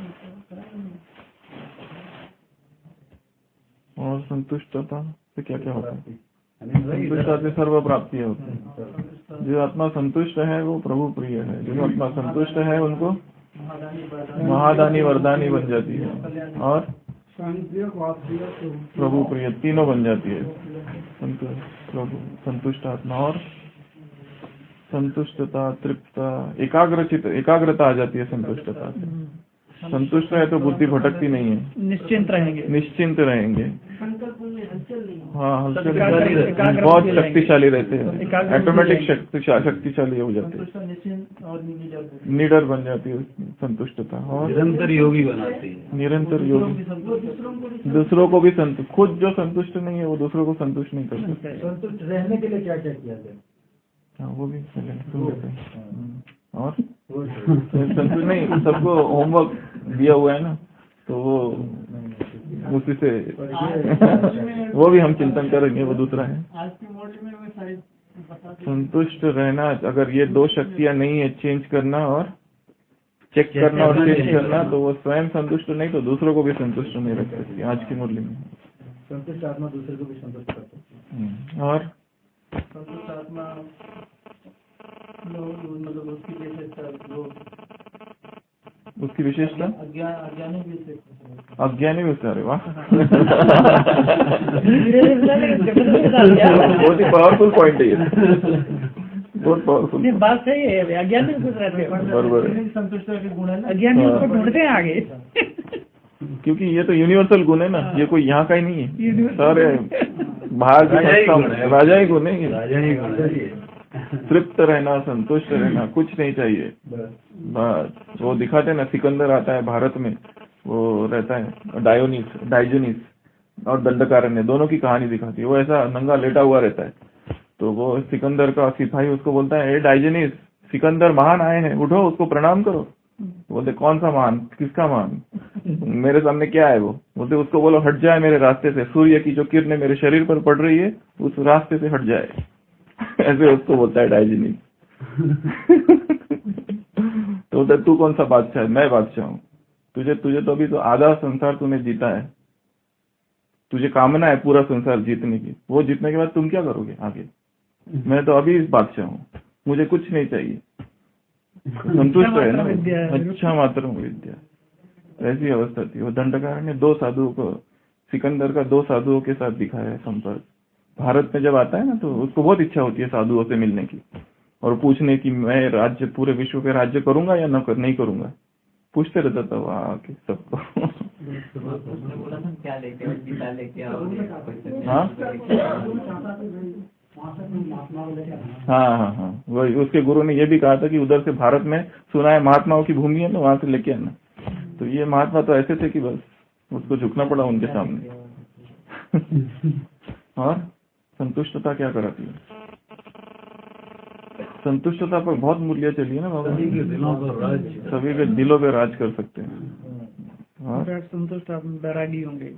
[SPEAKER 1] और संतुष्टता से क्या क्या होता है? संतुष्टता से सर्व प्राप्ति होती है। जो आत्मा संतुष्ट है वो प्रभु प्रिय है, जो आत्मा संतुष्ट है उनको महादानी वरदानी बन जाती है, और प्रभु प्रिय तीनों बन जाती है। प्रभु संतुष्ट आत्मा, और संतुष्टता, तृप्तता, एकाग्रता आ जाती है संतुष्टता से। संतुष्ट है तो बुद्धि भटकती नहीं है, निश्चिंत रहेंगे। हाँ, हल्के बहुत शक्तिशाली रहते हैं, ऑटोमेटिक शक्तिशाली हो जाते हैं, निडर बन जाती है संतुष्टता। और
[SPEAKER 2] निरंतर योगी बनाती है,
[SPEAKER 1] निरंतर योगी, दूसरों को भी संतुष्ट, खुद जो संतुष्ट नहीं है वो दूसरों को संतुष्ट नहीं कर सकते।
[SPEAKER 5] संतुष्ट रहने के लिए क्या क्या किया जाए?
[SPEAKER 1] हाँ, वो भी सुन लेते हैं। और संतुष्ट नहीं, सबको होमवर्क दिया हुआ है ना, तो वो उसी से वो भी हम चिंतन करेंगे, वो दूसरा है। संतुष्ट रहना, अगर ये दो शक्तियां नहीं है, चेंज करना और चेक करना और चेंज करना, तो वो स्वयं संतुष्ट नहीं तो दूसरों को भी संतुष्ट नहीं रख सकती। आज की मुरली में
[SPEAKER 5] संतुष्ट आत्मा दूसरे को भी संतुष्ट कर सकती है।
[SPEAKER 1] और
[SPEAKER 3] संतुष्ट आत्मा मतलब
[SPEAKER 1] उसकी विशेषता
[SPEAKER 3] अज्ञानी
[SPEAKER 1] भी उसका, अरे वाह, बहुत ही पावरफुल पॉइंट है ये, बहुत पावरफुल
[SPEAKER 6] बात सही है। अज्ञानी भी खुश रहते हैं,
[SPEAKER 1] बराबर है।
[SPEAKER 3] संतुष्ट के गुण है ना,
[SPEAKER 6] अज्ञानी उसको ढूंढते हैं आगे,
[SPEAKER 1] क्योंकि ये तो यूनिवर्सल गुण है ना, ये कोई यहाँ का ही नहीं है, सारे बाहर की राजा ही गुण है। तृप्त रहना, संतुष्ट रहना, कुछ नहीं चाहिए बस। वो दिखाते ना, सिकंदर आता है भारत में, वो रहता है डायोनिस और दंडकारण्य, दोनों की कहानी दिखाती है। वो ऐसा नंगा लेटा हुआ रहता है, तो वो सिकंदर का सिपाही उसको बोलता है, ए डायोनिस, सिकंदर महान आए हैं, उठो उसको प्रणाम करो। बोलते कौन सा महान, किसका महान? मेरे सामने क्या है वो, बोलते उसको बोलो हट जाए मेरे रास्ते से, सूर्य की जो किरणें मेरे शरीर पर पड़ रही है उस रास्ते से हट जाए। ऐसे उसको बोलता है डाइजीनिक। तो बोलता है तू कौन सा बादशाह है? मैं बादशाह हूँ। तुझे तो अभी तो आधा संसार तूने जीता है, तुझे कामना है पूरा संसार जीतने की, वो जीतने के बाद तुम क्या करोगे आगे? मैं तो अभी इस बादशाह हूँ, मुझे कुछ नहीं चाहिए। संतुष्ट है ना, अच्छा मात्र विद्या। ऐसी अवस्था थी। वो दंडकारण्य ने 2 साधुओं को, सिकंदर का 2 साधुओं के साथ दिखाया है संपर्क। भारत में जब आता है ना तो उसको बहुत इच्छा होती है साधुओं से मिलने की और पूछने की मैं राज्य पूरे विश्व पे राज्य करूंगा या नहीं करूंगा, पूछते रहता था वहाँ आके सबको।
[SPEAKER 3] क्या लेके
[SPEAKER 1] हाँ, वही उसके गुरु ने ये भी कहा था कि उधर से भारत में सुना है महात्माओं की भूमि है ना, वहां से लेके आना। तो ये महात्मा तो ऐसे थे कि बस उसको झुकना पड़ा उनके सामने। और संतुष्टता क्या कराती है? संतुष्टता पर बहुत मूल्य चली है ना बाबा। सभी के दिलों पर राज कर सकते हैं। और
[SPEAKER 6] संतुष्ट आप वैरागी होंगे,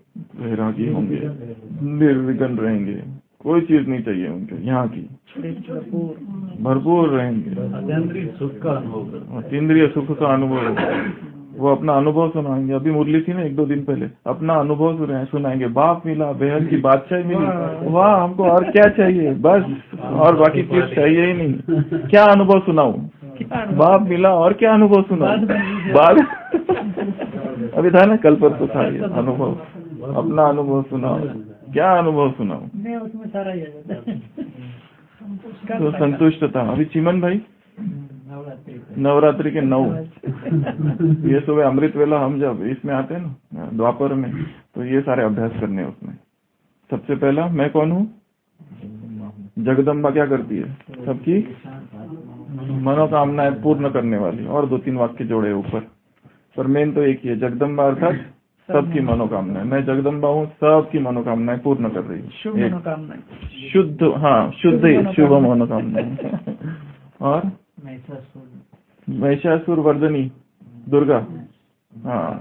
[SPEAKER 1] निर्विघ्न रहेंगे, कोई चीज नहीं चाहिए उनके यहाँ की, भरपूर रहेंगे, अतीन्द्रिय सुख का अनुभव। वो अपना अनुभव सुनाएंगे। अभी मुरली थी ना 1-2 दिन पहले, अपना अनुभव सुनाएंगे। बाप मिला, बेहद की बादशाही मिली, वाह हमको और क्या चाहिए, बस और बाकी चीज चाहिए ही नहीं। क्या अनुभव सुनाऊं? बाप मिला और क्या अनुभव सुनाऊं? बाद अभी था ना, कल पर तो था ये अनुभव, अपना अनुभव सुनाओ। क्या अनुभव सुनाओ?
[SPEAKER 6] उसमें सारा ही है।
[SPEAKER 1] तो संतुष्ट था। अभी चिमन भाई नवरात्रि के 9 ये सुबह अमृत वेला हम जब इसमें आते हैं ना द्वापर में, तो ये सारे अभ्यास करने उसमें। सबसे पहला मैं कौन हूँ? जगदम्बा क्या करती है? सबकी मनोकामनाएं पूर्ण करने वाली। और 2-3 वाक्य जोड़े ऊपर, पर मेन तो एक ही है, जगदम्बा अर्थात सबकी मनोकामनाएं। मैं जगदम्बा हूँ, सबकी मनोकामनाएं पूर्ण कर रही हूँ।
[SPEAKER 6] शुभ मनोकामनाएं,
[SPEAKER 1] शुद्ध, हाँ शुद्ध शुभ मनोकामनाएं। और महिषासुर वर्धनी दुर्गा, हाँ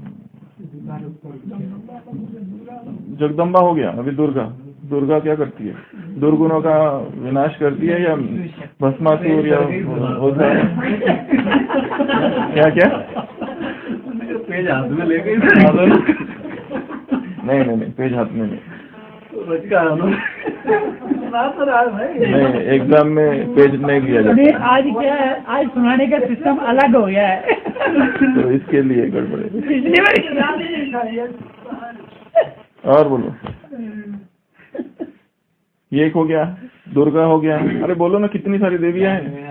[SPEAKER 1] जगदम्बा हो गया। अभी दुर्गा क्या करती है? दुर्गुणों का विनाश करती है या भस्मासुर या होता है क्या?
[SPEAKER 2] पेज हाथ में ले गई।
[SPEAKER 1] नहीं पेज हाथ में नहीं। नहीं, एग्जाम में पेज नहीं लिया जाता।
[SPEAKER 6] आज क्या है, आज सुनाने का सिस्टम अलग हो गया है,
[SPEAKER 1] तो इसके लिए गड़बड़ है। और बोलो, ये एक हो गया, दुर्गा हो गया। अरे बोलो ना, कितनी सारी देवियां हैं।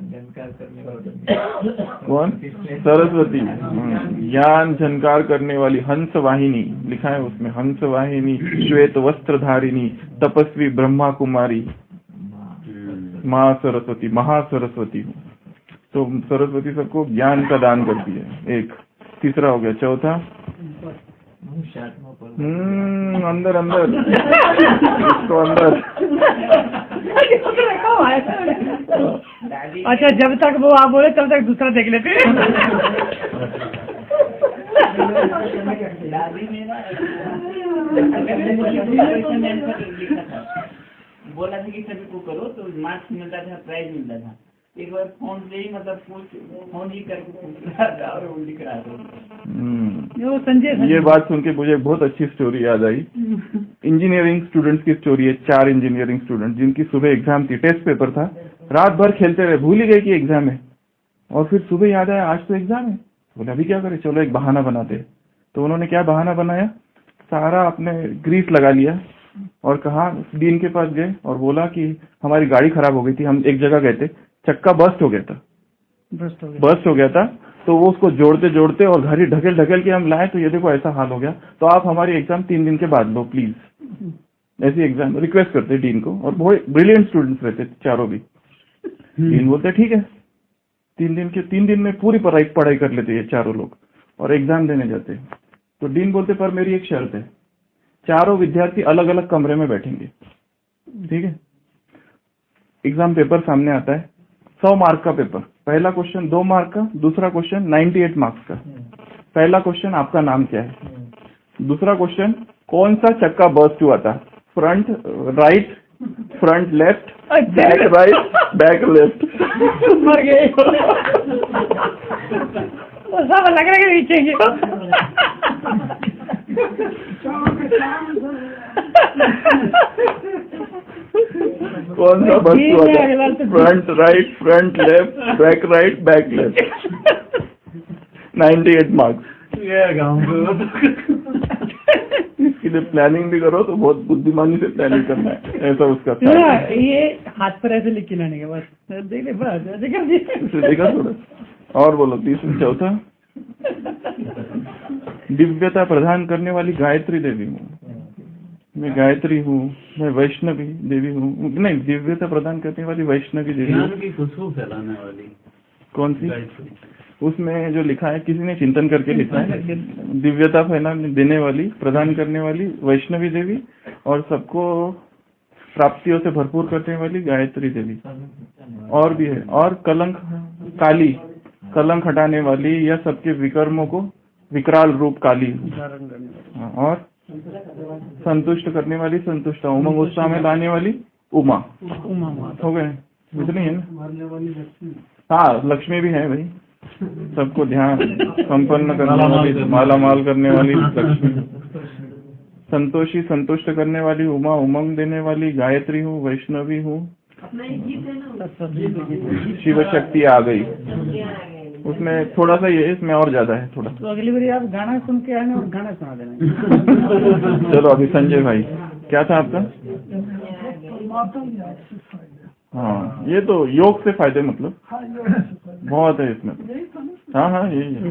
[SPEAKER 1] कौन? सरस्वती, ज्ञान झनकार करने वाली। हंस वाहिनी लिखा है उसमें, हंस वाहिनी, श्वेत वस्त्रधारिणी, तपस्वी ब्रह्मा कुमारी, माँ सरस्वती, महासरस्वती हूँ। तो सरस्वती सबको ज्ञान का दान करती है। एक तीसरा हो गया। चौथा अंदर इसको अंदर।
[SPEAKER 6] अच्छा, जब तक वो आप बोले तब तक दूसरा देख लेते।
[SPEAKER 3] बोला था कि सभी को करो तो मार्क्स मिलता था, प्राइज मिलता था। एक बार फोन से ही मतलब फोन ही करके और उल्टी करा दो।
[SPEAKER 1] ये बात सुन के मुझे बहुत अच्छी स्टोरी याद आई। इंजीनियरिंग स्टूडेंट्स की स्टोरी है। 4 इंजीनियरिंग स्टूडेंट जिनकी सुबह एग्जाम थी, टेस्ट पेपर था। रात भर खेलते रहे, भूल ही गए कि एग्जाम है। और फिर सुबह याद आया आज तो एग्जाम है। बोले अभी क्या करें, चलो एक बहाना बनाते। तो उन्होंने क्या बहाना बनाया, सारा अपने ग्रीस लगा लिया और कहा, डीन के पास गए और बोला कि हमारी गाड़ी खराब हो गई थी, हम एक जगह गए थे, चक्का बस्ट हो गया था। तो वो उसको जोड़ते और घड़ी ढकेल के हम लाए, तो ये देखो ऐसा हाल हो गया। तो आप हमारी एग्जाम 3 दिन के बाद लो प्लीज। ऐसी एग्जाम रिक्वेस्ट करते डीन को। और बहुत ब्रिलियंट स्टूडेंट्स रहते चारों भी। डीन बोलते ठीक है। 3 दिन में पूरी पढ़ाई कर लेते ये चारों लोग और एग्जाम देने जाते। तो डीन बोलते पर मेरी एक शर्त है, चारों विद्यार्थी अलग अलग कमरे में बैठेंगे, ठीक है। एग्जाम पेपर सामने आता है, 100 मार्क का पेपर। पहला क्वेश्चन 2 मार्क का, दूसरा क्वेश्चन 98 मार्क्स का। पहला क्वेश्चन आपका नाम क्या है, दूसरा क्वेश्चन कौन सा चक्का बर्स्ट हुआ था, front right, front left, back right, back left.
[SPEAKER 6] मर गए वो सब लग रहा है नीचे
[SPEAKER 1] कौन सा बस हुआ था, front right, front left, back right, back left. 98 marks. इसके लिए प्लानिंग भी करो तो बहुत बुद्धिमानी से प्लानिंग करना है, ऐसा उसका था।
[SPEAKER 6] ये हाथ पर ऐसे लिख के लाने के बस
[SPEAKER 1] देखा थोड़ा और बोलो। तीसरा चौथा, दिव्यता प्रदान करने वाली गायत्री देवी हूँ, मैं गायत्री हूँ, मैं वैष्णवी देवी हूँ, नहीं दिव्यता प्रदान करने वाली वैष्णवी देवी हूँ।
[SPEAKER 2] खुशबू फैलाने वाली
[SPEAKER 1] कौन सी, उसमें जो लिखा है किसी ने चिंतन करके लिखा है, दिव्यता फैलाने देने वाली, प्रदान करने वाली वैष्णवी देवी और सबको प्राप्तियों से भरपूर करने वाली गायत्री देवी। और भी है, और कलंक काली, कलंक हटाने वाली या सबके विकर्मों को विकराल रूप काली, और संतुष्ट करने वाली संतुष्टा, उमंग उत्साह में लाने वाली उमा। हो गए इतनी है ना। हाँ लक्ष्मी भी है भाई, सबको ध्यान संपन्न करने वाली, माला माल करने वाली लक्ष्मी, संतोषी संतुष्ट करने वाली उमा, उमंग देने वाली गायत्री हूँ, वैष्णवी हूँ, शिव शक्ति आ गई। उसमें थोड़ा सा ये, इसमें और ज्यादा है थोड़ा।
[SPEAKER 6] तो अगली बार आप गाना सुन के आने और गाना सुना देना।
[SPEAKER 1] चलो अभी संजय भाई क्या था आपका? हाँ ये तो योग से फायदे, मतलब बहुत है इसमें। हाँ हाँ यही है।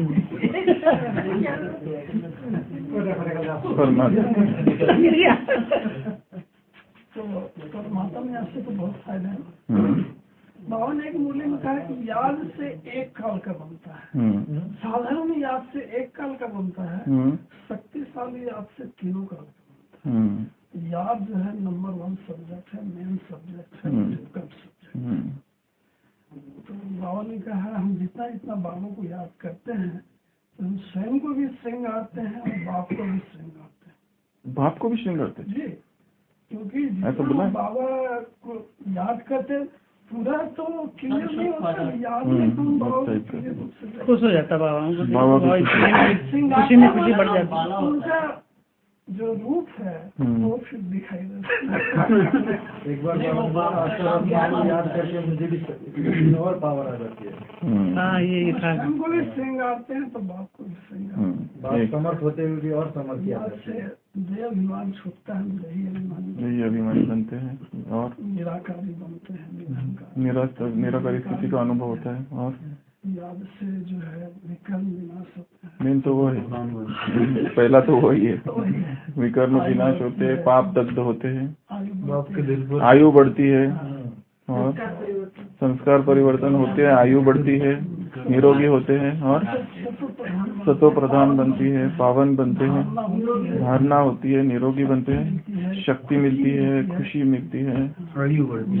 [SPEAKER 7] परमात्मा में आपसे तो बहुत फायदा है। बाबा ने एक मूल्य में कहा कि याद से एक काल का बनता है, साधारण याद से एक काल का बनता है, शक्तिशाली याद से तीनों काल का बनता है। याद जो है नंबर 1 सब्जेक्ट है, मेन सब्जेक्ट है, डिफिकल्ट सब्जेक्ट। तो बाबा ने कहा हम जितना जितना बाबा को याद करते हैं तो हम स्वयं को भी श्रृंगारते हैं और बाप को भी श्रृंगारते हैं।
[SPEAKER 1] बाप को भी श्रृंगारते हैं जी,
[SPEAKER 7] क्योंकि जितना बाबा को याद करते पूरा तो क्लियर नहीं होता, याद में तुम बहुत
[SPEAKER 6] खुश हो जाता बाबा,
[SPEAKER 7] खुशी में खुशी बढ़ जाती है। उनका जो रूप है वो फिर दिखाई देता है।
[SPEAKER 5] एक बार याद करके मुझे भी और पावर आ जाती है।
[SPEAKER 6] हाँ ये था,
[SPEAKER 7] हमको भी श्रृंगारते हैं तो बाप को भी श्रृंगारते,
[SPEAKER 5] समर्थ होते हुए भी और समर्थ किया
[SPEAKER 7] से देह अभिमान छूटता है,
[SPEAKER 1] यही अभिमानी बनते हैं और
[SPEAKER 7] निराकारी बनते हैं,
[SPEAKER 1] निराकारी स्थिति का अनुभव होता है। और
[SPEAKER 7] याद से जो है विकर्म विनाश होता है।
[SPEAKER 1] मेन तो वो है, पहला तो वही है, विकर्म विनाश होते हैं, पाप दग्ध होते हैं, आयु बढ़ती है और संस्कार परिवर्तन होते हैं, आयु बढ़ती है, निरोगी होते हैं और सतो प्रधान बनती है, पावन बनते हैं, धारणा होती है, निरोगी बनते हैं, शक्ति मिलती है, खुशी मिलती है,
[SPEAKER 7] आयु बढ़ती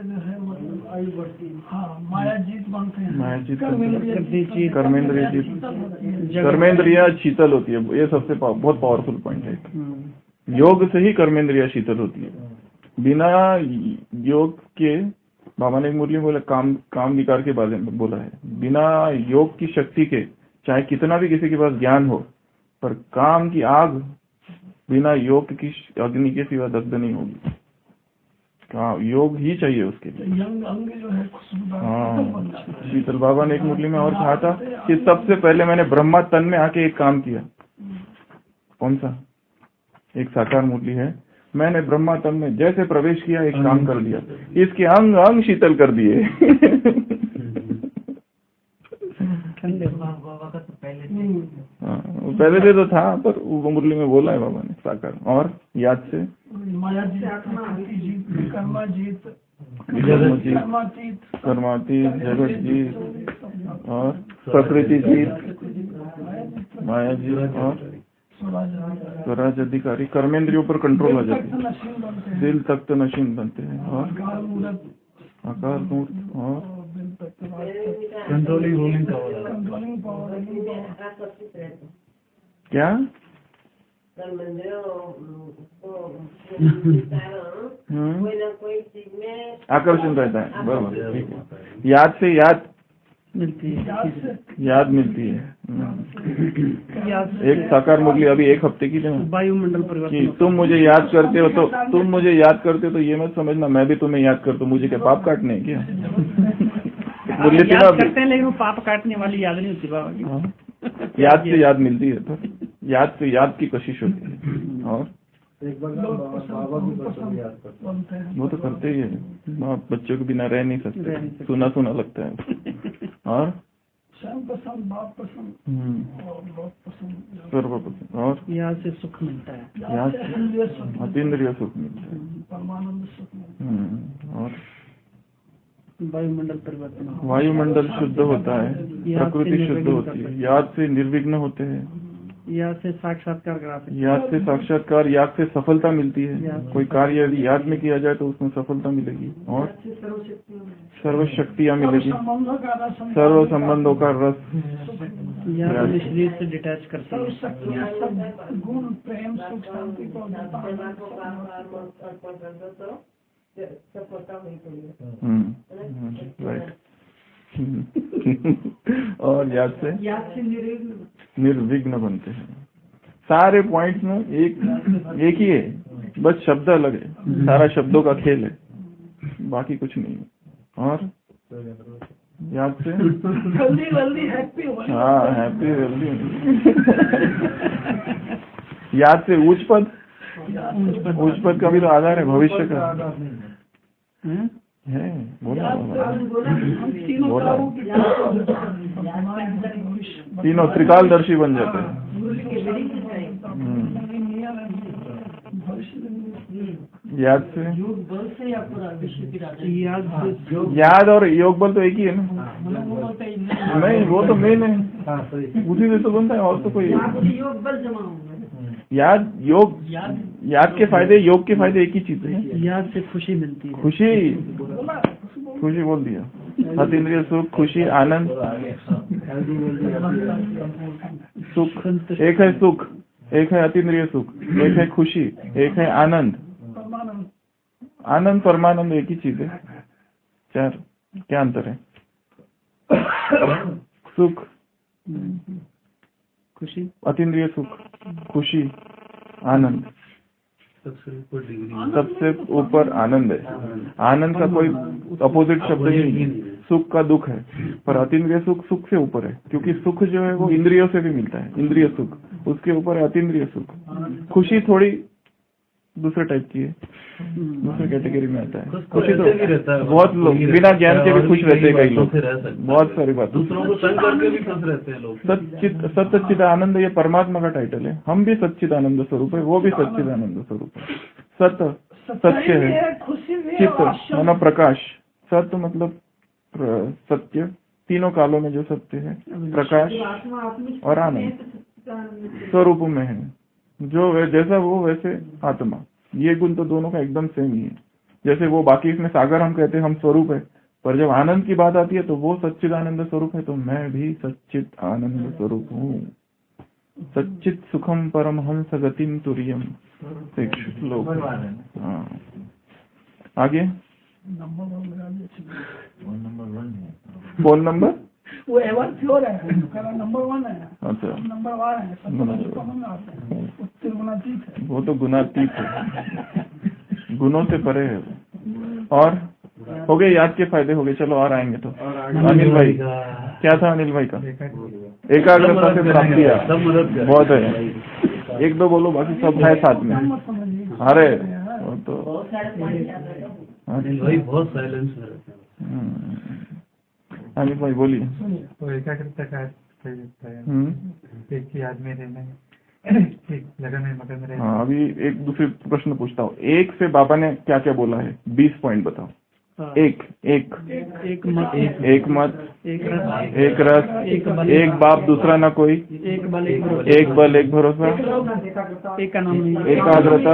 [SPEAKER 7] है, माया जीत बनते हैं,
[SPEAKER 1] माया जीत, कर्मेंद्रिय जीत, कर्मेंद्रिया शीतल होती है। ये सबसे बहुत पावरफुल पॉइंट है। योग से ही कर्मेंद्रिया शीतल होती है। बिना योग के, बाबा ने एक मुरली बोला, काम विकार के बारे में बोला है, बिना योग की शक्ति के चाहे कितना भी किसी के पास ज्ञान हो, पर काम की आग बिना योग की अग्नि के सिवा दग्ध नहीं होगी। योग ही चाहिए उसके लिए। हाँ शीतल बाबा ने एक मुरली में और कहा था कि सबसे पहले मैंने ब्रह्मा तन में आके एक काम किया। कौन सा? एक साकार मुरली है, मैंने ब्रह्मा तन में जैसे प्रवेश किया एक काम कर दिया, इसके अंग अंग शीतल कर दिए। पहले से तो था, पर वो मुरली में बोला है बाबा ने साकार। और याद से
[SPEAKER 7] माया जीत,
[SPEAKER 1] कर्मातीत, जगत जीत और प्रकृति जीत, माया जीत और स्वराज अधिकारी, कर्मेंद्रियों पर कंट्रोल आ जाती है, दिल तख्त नशीन बनते हैं और आकार मूर्त और
[SPEAKER 2] controlling ruling power
[SPEAKER 7] controlling power
[SPEAKER 4] आकर्षित रहते हैं।
[SPEAKER 1] क्या?
[SPEAKER 4] कारण कोई ना कोई चीज में
[SPEAKER 1] आकर्षण रहता है, बराबर, ठीक है। याद से याद
[SPEAKER 6] मिलती है।
[SPEAKER 1] याद मिलती है। एक साकार मुरली अभी एक हफ्ते की
[SPEAKER 6] वायुमंडल
[SPEAKER 1] कि
[SPEAKER 6] परिवर्तन।
[SPEAKER 1] तुम मुझे याद करते हो तो ये मत समझना मैं भी तुम्हें याद करता हूँ। मुझे क्या पाप काटने हैं क्या? मुरली थी ना
[SPEAKER 6] याद
[SPEAKER 1] अभी।
[SPEAKER 6] करते हैं लेकिन वो पाप काटने वाली याद नहीं होती बाबा की।
[SPEAKER 1] याद से याद मिलती है, तो याद से याद की कशिश होती है। और
[SPEAKER 5] एक बार बाबा भी बच्चों को याद करते हैं।
[SPEAKER 1] वो तो करते ही है, बच्चों के बिना रह नहीं सकते, सुना सुना लगता है। और
[SPEAKER 7] श्याम पसंद, बाप पसंद और लोग पसंद,
[SPEAKER 1] सर्वपसंद। और
[SPEAKER 6] याद से सुख मिलता है।
[SPEAKER 1] याद से
[SPEAKER 7] इंद्रिय सुख,
[SPEAKER 1] अतीन्द्रिय सुख मिलता है।
[SPEAKER 7] परमानंद सुख मिलता
[SPEAKER 1] और
[SPEAKER 6] वायुमंडल परिवर्तन।
[SPEAKER 1] वायुमंडल शुद्ध होता है, प्रकृति शुद्ध होती है, याद से निर्विघ्न होते हैं,
[SPEAKER 6] याद से साक्षात्कार कराते हैं।
[SPEAKER 1] याद से साक्षात्कार, याद से सफलता मिलती है। कोई कार्य यदि याद में किया जाए तो उसमें सफलता मिलेगी और सर्वशक्तियाँ मिलेगी, सर्व संबंधों का रस।
[SPEAKER 6] याद से शरीर से डिटैच करते हैं।
[SPEAKER 7] सब गुण, प्रेम, सुख, शांति को देता है।
[SPEAKER 4] सफलता हुई कोई
[SPEAKER 1] राइट। और याद से निर्विघ्न बनते हैं। सारे पॉइंट्स में एक ही है, बस शब्द अलग है, सारा शब्दों का खेल है, बाकी कुछ नहीं है। और याद से
[SPEAKER 7] जल्दी हैप्पी हो।
[SPEAKER 1] हाँ, हैप्पी जल्दी। याद से उच्च पद का भी तो आधार है भविष्य का है। बोला तीनों त्रिकालदर्शी बन जाते हैं। याद से याद और योग बल तो एक ही है ना? नहीं, वो तो मेन है, उसी से तो बनता है, और तो कोई
[SPEAKER 3] योग बल जमा होगा।
[SPEAKER 1] याद के फायदे, योग के फायदे एक ही चीज है।
[SPEAKER 6] याद से खुशी मिलती है।
[SPEAKER 1] खुशी बोल दिया। अतीन्द्रिय सुख, खुशी, आनंद, सुख। एक है सुख, एक है अतीन्द्रिय सुख, एक है खुशी, एक है आनंद। आनंद परमानंद एक ही चीज है। चार क्या अंतर है? सुख,
[SPEAKER 6] खुशी,
[SPEAKER 1] अतीन्द्रिय सुख, खुशी, आनंद। सबसे ऊपर आनंद है। आनंद का कोई अपोजिट शब्द नहीं है। सुख का दुख है, पर अतीन्द्रिय सुख से ऊपर है, क्योंकि सुख जो है वो इंद्रियों से भी मिलता है, इंद्रिय सुख, उसके ऊपर है अतीन्द्रिय सुख। खुशी थोड़ी दूसरे टाइप की है, दूसरे कैटेगरी में आता है। खुशी तो बहुत लोग बिना ज्ञान के भी खुश रहते हैं, कई लोग, बहुत सारी बात।
[SPEAKER 2] दूसरों को संग करके भी खुश रहते हैं लोग।
[SPEAKER 1] सच्चिद आनंद ये परमात्मा का टाइटल है। हम भी सच्चिद आनंद स्वरूप है, वो भी सच्चिद आनंद स्वरूप है। सत्य है, चित्त माना प्रकाश। सत्य मतलब सत्य, तीनों कालों में जो सत्य है, प्रकाश और आनंद स्वरूप में है। जो जैसा वो वैसे आत्मा, ये गुण तो दोनों का एकदम सेम ही है। जैसे वो बाकी इसमें सागर हम कहते हैं हम स्वरूप है, पर जब आनंद की बात आती है तो वो सच्चिद आनंद स्वरूप है, तो मैं भी सच्चिद आनंद स्वरूप हूँ। सच्चिद सुखम परमहंस गतिम तुर्यम श्लोक। हाँ, आगे फोन नंबर
[SPEAKER 7] वो एवर फ्लोर है, नंबर 1 है।
[SPEAKER 1] अच्छा,
[SPEAKER 7] नंबर 1 है, सब त्रिगुणातीत है।
[SPEAKER 1] वो तो गुणातीत है, गुणों से परे है। और हो गए याद के फायदे हो गए। चलो और आएंगे तो अनिल भाई, क्या था अनिल भाई का? एकाग्रता से प्राप्तियां बहुत है। एक दो बोलो, बाकी सब है साथ में। अरे वो तो
[SPEAKER 2] अनिल भाई बहुत साइलेंस है।
[SPEAKER 1] अनिल भाई बोलिए।
[SPEAKER 8] वो एकाग्रता का एक ही आदमी रहना है, एक लगन में मगन रहना।
[SPEAKER 1] हाँ, अभी एक दूसरे प्रश्न पूछता हूँ। एक से बाबा ने क्या क्या बोला है? 20 पॉइंट बताओ। एक मत, एक रस, एक बाप दूसरा ना कोई, एक बल एक भरोसा, एकाग्रता,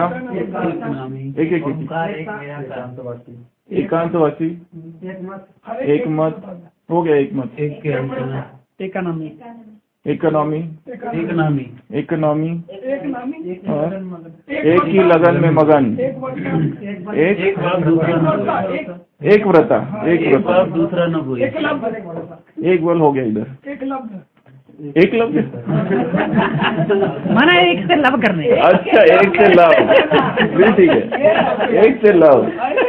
[SPEAKER 1] एकांतवासी, एक मत, हो गया एक मत।
[SPEAKER 2] एक के अंत में
[SPEAKER 6] इकोनॉमी
[SPEAKER 1] इकोनॉमी
[SPEAKER 2] इकोनॉमी
[SPEAKER 1] इकोनॉमी
[SPEAKER 7] एक नामी
[SPEAKER 1] और एक ही लगन में मगन,
[SPEAKER 7] एक वर्षा
[SPEAKER 2] एक बाप दूसरा न कोई,
[SPEAKER 1] एक व्रता,
[SPEAKER 2] एक बाप दूसरा न कोई,
[SPEAKER 7] एक लब्ध
[SPEAKER 1] एक बल हो गया इधर,
[SPEAKER 7] एक लब्ध
[SPEAKER 1] एक लफ्ज।
[SPEAKER 6] माना एक से लव करने।
[SPEAKER 1] अच्छा, एक से लव भी ठीक है, एक से लव।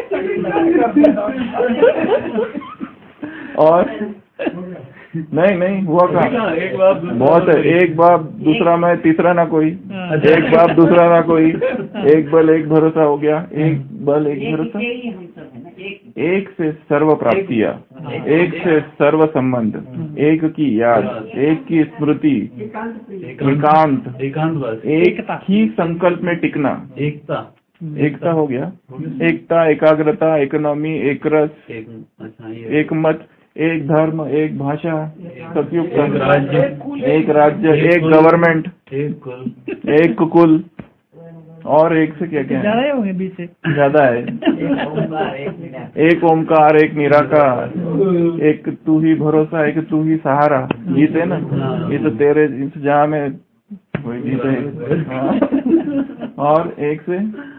[SPEAKER 1] और नहीं हुआ कहाँ,
[SPEAKER 2] एक बाप
[SPEAKER 1] बहुत है, एक बाप दूसरा मैं तीसरा ना कोई, एक बाप दूसरा ना कोई, एक बल एक भरोसा हो गया, एक बल एक भरोसा, एक से सर्व प्राप्तियां, एक से सर्व संबंध, एक की याद, एक की स्मृति, एकांत,
[SPEAKER 2] एकांतवास,
[SPEAKER 1] एक ही संकल्प में टिकना, एकता हो गया, एकता, एकाग्रता, इकोनॉमी, एक रस, एक मत, एक धर्म, एक भाषा, सतयुग, एक राज्य, एक गवर्नमेंट, एक कुल, और एक से क्या क्या
[SPEAKER 6] ज्यादा
[SPEAKER 1] है,
[SPEAKER 6] ही होंगे बीच से,
[SPEAKER 1] ज्यादा है, एक ओमकार, एक निराकार, एक तू ही भरोसा, एक तू ही सहारा। गीत है ना, ये तो तेरे इंतजाम में वही गीत है। हाँ। और एक से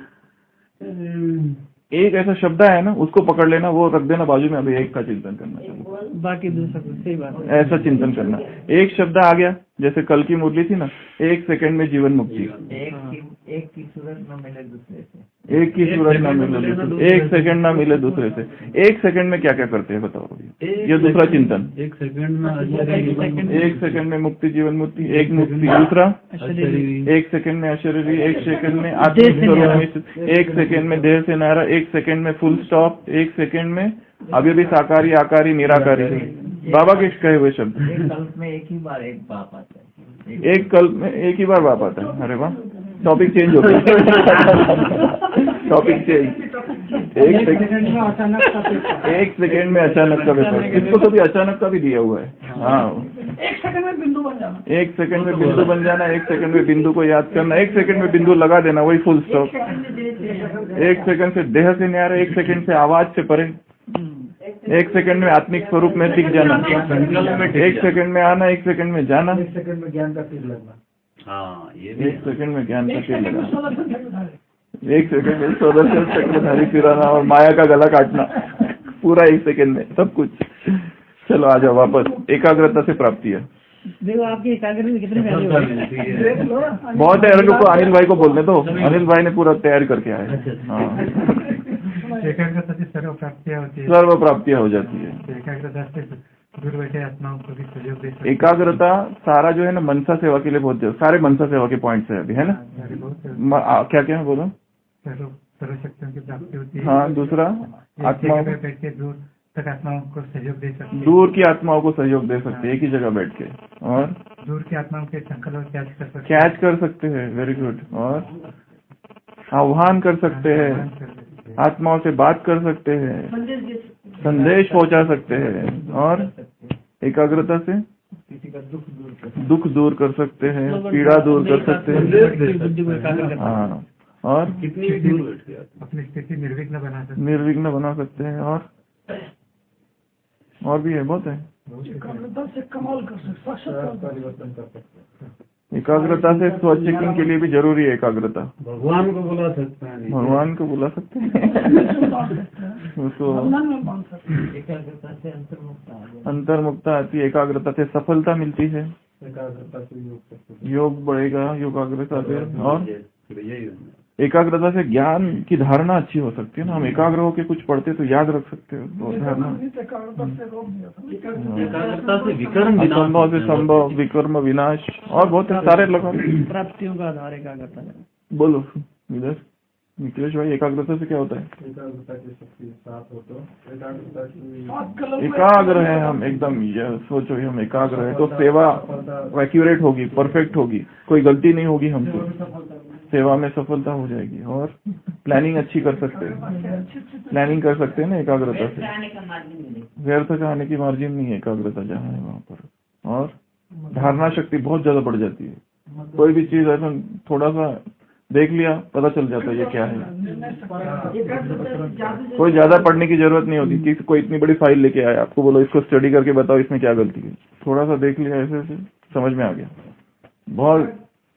[SPEAKER 1] एक ऐसा शब्द है ना, उसको पकड़ लेना, वो रख देना बाजू में, अभी एक का चिंतन करना चाहिए,
[SPEAKER 6] बाकी दूसरा कुछ। सही बात है।
[SPEAKER 1] ऐसा चिंतन करना। एक शब्द आ गया, जैसे कल की मुरली थी ना, एक सेकंड में जीवन मुक्ति,
[SPEAKER 5] एक की सूरत न मिले दूसरे से,
[SPEAKER 1] एक की सूरत ना मिले दूसरे, एक सेकंड ना मिले दूसरे से। एक सेकंड में क्या क्या करते हैं बताओ अभी, ये दूसरा चिंतन।
[SPEAKER 2] एक सेकंड में
[SPEAKER 1] एक सेकंड में मुक्ति, जीवन मुक्ति, एक मुक्ति, दूसरा एक सेकंड में अशरीरी, एक सेकंड में आत्मिक स्वरूप, एक सेकंड में देह से नारा, एक सेकंड में फुल स्टॉप, एक सेकंड में अभी भी साकारी, आकारी, निराकारी, बाबा के कहे हुए शब्द।
[SPEAKER 5] एक कल्प में एक ही बार एक बाप आता है,
[SPEAKER 1] एक कल्प में एक ही बार बाप आता है। अरे वाह, टॉपिक चेंज हो गया। Topic change. एक सेकंड में अचानक का पेपर, इसको तो भी अचानक का भी दिया हुआ है। हाँ,
[SPEAKER 7] एक सेकंड में बिंदु बन जाना,
[SPEAKER 1] एक सेकंड में बिंदु बन जाना, एक सेकंड में बिंदु को याद करना, एक सेकंड में बिंदु लगा देना, वही फुल स्टॉप। एक सेकंड से देह से न्यारा, एक सेकंड से आवाज से परे, एक सेकंड में आत्मिक स्वरूप में टिक जाना, एक सेकंड में आना, एक सेकंड में जाना,
[SPEAKER 5] एक सेकंड में ज्ञान का तीर लगना।
[SPEAKER 2] हाँ, ये
[SPEAKER 1] एक सेकंड में ज्ञान का तीर लगाना,
[SPEAKER 7] 16 घंटे
[SPEAKER 1] एक सेकंड में 16 चक्रधारी फिराना और माया का गला काटना, पूरा एक सेकंड में सब कुछ। चलो आ जाओ वापस, एकाग्रता से प्राप्ति है।
[SPEAKER 6] देखो आपकी एकाग्रता कितनी प्यारी हो गई।
[SPEAKER 1] बहुत है, रुको अनिल भाई को बोलने दो, अनिल भाई ने पूरा तैयारी करके आए।
[SPEAKER 8] एकाग्रता से सर्व प्राप्तियां होती है,
[SPEAKER 1] सर्व प्राप्तियां हो जाती है।
[SPEAKER 8] एकाग्रता से दूर बैठे आत्माओं को भी सहयोग दे सकते।
[SPEAKER 1] एकाग्रता सारा जो है ना मनसा सेवा के लिए बहुत, सारे मनसा सेवा के पॉइंट्स है अभी, है ना। क्या क्या है बोलो।
[SPEAKER 8] सर्व शक्तियों की प्राप्ति होती है।
[SPEAKER 1] हाँ, दूसरा आत्माओं
[SPEAKER 8] बैठ के दूर तक आत्माओं को सहयोग दे सकते हैं,
[SPEAKER 1] दूर की आत्माओं को सहयोग दे सकते हैं एक ही जगह बैठ के, और
[SPEAKER 8] दूर की आत्माओं के संकल्प
[SPEAKER 1] कैच कर सकते हैं। Very good. और आह्वान कर सकते हैं, आत्माओं से बात कर सकते हैं, संदेश पहुंचा सकते हैं, और एकाग्रता से
[SPEAKER 5] किसी का
[SPEAKER 1] दुख दूर कर सकते हैं, पीड़ा दूर कर सकते हैं। हाँ, और
[SPEAKER 2] कितनी भी दूर बैठ गया
[SPEAKER 8] अपनी स्थिति निर्विघ्न बना सकते हैं,
[SPEAKER 1] और भी है, बहुत है।
[SPEAKER 7] एकाग्रता से कमाल कर सकते,
[SPEAKER 5] परिवर्तन कर सकते।
[SPEAKER 1] एकाग्रता से स्व चेकिंग के लिए भी जरूरी है एकाग्रता।
[SPEAKER 2] भगवान को बुला सकते हैं,
[SPEAKER 1] भगवान को बुला सकते हैं, उसको
[SPEAKER 5] एकाग्रता से
[SPEAKER 1] अंतर्मुक्ता आती है, एकाग्रता से सफलता मिलती है,
[SPEAKER 5] एकाग्रता से
[SPEAKER 1] योग बढ़ेगा योगाग्रता से, और
[SPEAKER 2] यही
[SPEAKER 1] एकाग्रता से ज्ञान की धारणा अच्छी हो सकती है ना। हम एकाग्र होकर कुछ पढ़ते तो याद रख सकते हो तो धारणा।
[SPEAKER 2] एकाग्रता से विकर्म
[SPEAKER 1] असंभव से संभव, विकर्म विनाश, और बहुत सारे लगा
[SPEAKER 6] प्राप्तियों का आधार एकाग्रता है।
[SPEAKER 1] बोलो इधर निखिलेश भाई, एकाग्रता से क्या होता है।
[SPEAKER 5] एकाग्रता की शक्ति सात हो तो एकाग्रता की
[SPEAKER 1] एकाग्र है हम एकदम, ये सोचो हम एकाग्र है तो सेवा एक्यूरेट होगी, परफेक्ट होगी, कोई गलती नहीं होगी हमसे, सेवा में सफलता हो जाएगी, और प्लानिंग अच्छी कर सकते हैं, प्लानिंग कर सकते हैं ना एकाग्रता से। व्यर्थ का आने की मार्जिन नहीं है एकाग्रता जहाँ है वहाँ पर, और धारणा शक्ति बहुत ज्यादा बढ़ जाती है। कोई भी चीज ऐसा थोड़ा सा देख लिया, पता चल जाता है ये क्या है। कोई ज्यादा पढ़ने की जरूरत नहीं होती। किसी कोई इतनी बड़ी फाइल लेके आया, आपको बोलो इसको स्टडी करके बताओ इसमें क्या गलती है, थोड़ा सा देख लिया ऐसे ऐसे समझ में आ गया। बहुत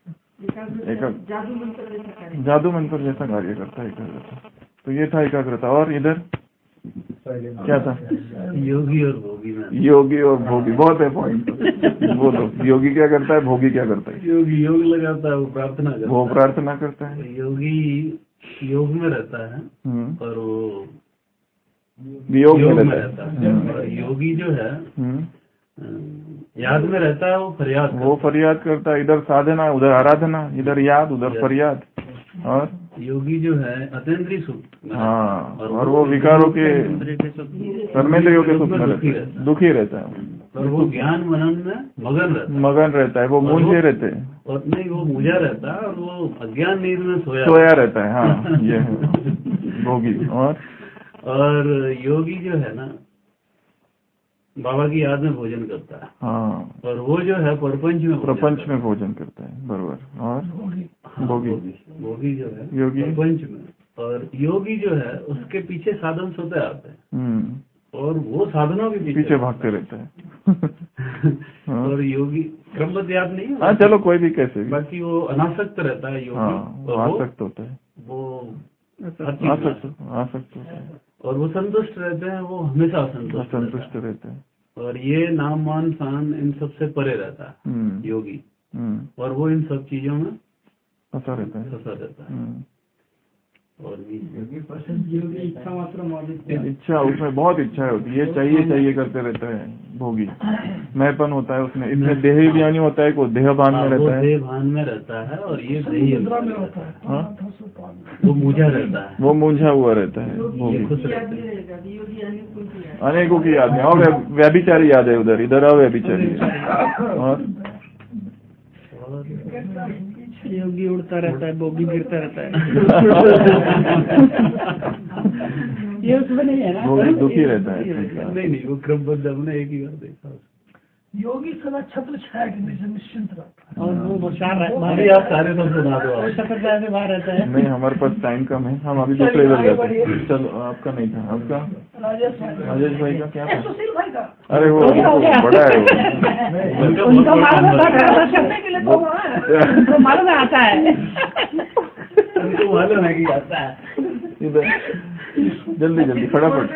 [SPEAKER 1] जादू मंत्र जैसा कार्य करता है एकाग्रता। तो ये था एकाग्रता। और इधर क्या था?
[SPEAKER 2] योगी और भोगी में।
[SPEAKER 1] योगी और भोगी बहुत है पॉइंट। बोलो, योगी क्या करता है, भोगी क्या करता है?
[SPEAKER 2] योगी योग लगाता है, वो प्रार्थना करता है।
[SPEAKER 1] वो प्रार्थना करता है।
[SPEAKER 2] योगी योग में रहता है और वो
[SPEAKER 1] वियोग में रहता है।
[SPEAKER 2] और योगी जो है याद में रहता है, वो फरियाद
[SPEAKER 1] करता है। इधर साधना, उधर आराधना, इधर याद, उधर फरियाद। और
[SPEAKER 2] योगी जो है अतीन्द्रिय सुख।
[SPEAKER 1] हाँ, और वो विकारों के कर्मेंद्रियों के सुख में दुखी रहता है।
[SPEAKER 2] और वो ज्ञान मनन में
[SPEAKER 1] मगन रहता है। वो मूंझे रहते हैं।
[SPEAKER 2] और नहीं, वो मूझा रहता है और वो अज्ञान नींद में
[SPEAKER 1] सोया रहता है। हाँ, ये है भोगी।
[SPEAKER 2] और योगी जो है ना, बाबा की याद में भोजन करता है।
[SPEAKER 1] हाँ,
[SPEAKER 2] और वो जो है प्रपंच में
[SPEAKER 1] भोजन करता है। बरोबर। और
[SPEAKER 2] भोगी जो है
[SPEAKER 1] योगी
[SPEAKER 2] प्रपंच में। और योगी जो है उसके पीछे साधन सोते आते हैं और वो साधनों के पीछे
[SPEAKER 1] भागते रहता है।
[SPEAKER 2] और योगी क्रमबद्ध याद नहीं है।
[SPEAKER 1] हाँ, चलो कोई भी कैसे भी।
[SPEAKER 2] बाकी वो अनासक्त रहता है योगी।
[SPEAKER 1] आसक्त होता है।
[SPEAKER 2] वो
[SPEAKER 1] आसक्त होता है।
[SPEAKER 2] और वो संतुष्ट रहते हैं, वो हमेशा असंतुष्ट
[SPEAKER 1] रहते हैं।
[SPEAKER 2] और ये नाम मान शान इन सब से परे रहता है योगी। और वो इन सब चीजों में फंसा रहता है। और भी
[SPEAKER 1] इच्छा, उसमें बहुत इच्छा होती है, चाहिए करते रहता है भोगी। मैंपन होता है उसमें। इसमें देहाभिमानी होता है, वो देहभान में रहता है।
[SPEAKER 2] देहभान में रहता है और ये देही वो मूझा रहता है।
[SPEAKER 1] वो मूझा हुआ रहता है भोगी।
[SPEAKER 2] खुश रहता है।
[SPEAKER 1] अनेकों की याद है। और व्यभिचारी याद है उधर, इधर अव्यभिचारी। और
[SPEAKER 6] योगी उड़ता रहता है, भोगी गिरता रहता है। ये उसमें नहीं है ना,
[SPEAKER 1] भोगी दुखी रहता है।
[SPEAKER 2] नहीं, वो क्रमबद्ध हमने एक ही बार देखा।
[SPEAKER 7] योगी सदा छत्र छाया के नीचे निश्चिंत रहता है।
[SPEAKER 6] और वो होशियार
[SPEAKER 2] अभी आप सारे सब सुना दो।
[SPEAKER 6] छत्र छाया से बाहर रहता है।
[SPEAKER 1] नहीं, हमारे पास टाइम कम है, हम अभी दूसरे इधर जाते हैं। चलो, आपका नहीं था, आपका राजेश भाई का क्या था?
[SPEAKER 7] सुशील भाई का।
[SPEAKER 1] अरे वो बड़ा है वो।
[SPEAKER 6] उनको मालूम आता है।
[SPEAKER 2] उनको मालूम है कि आता है।
[SPEAKER 1] इधर जल्दी फटाफट।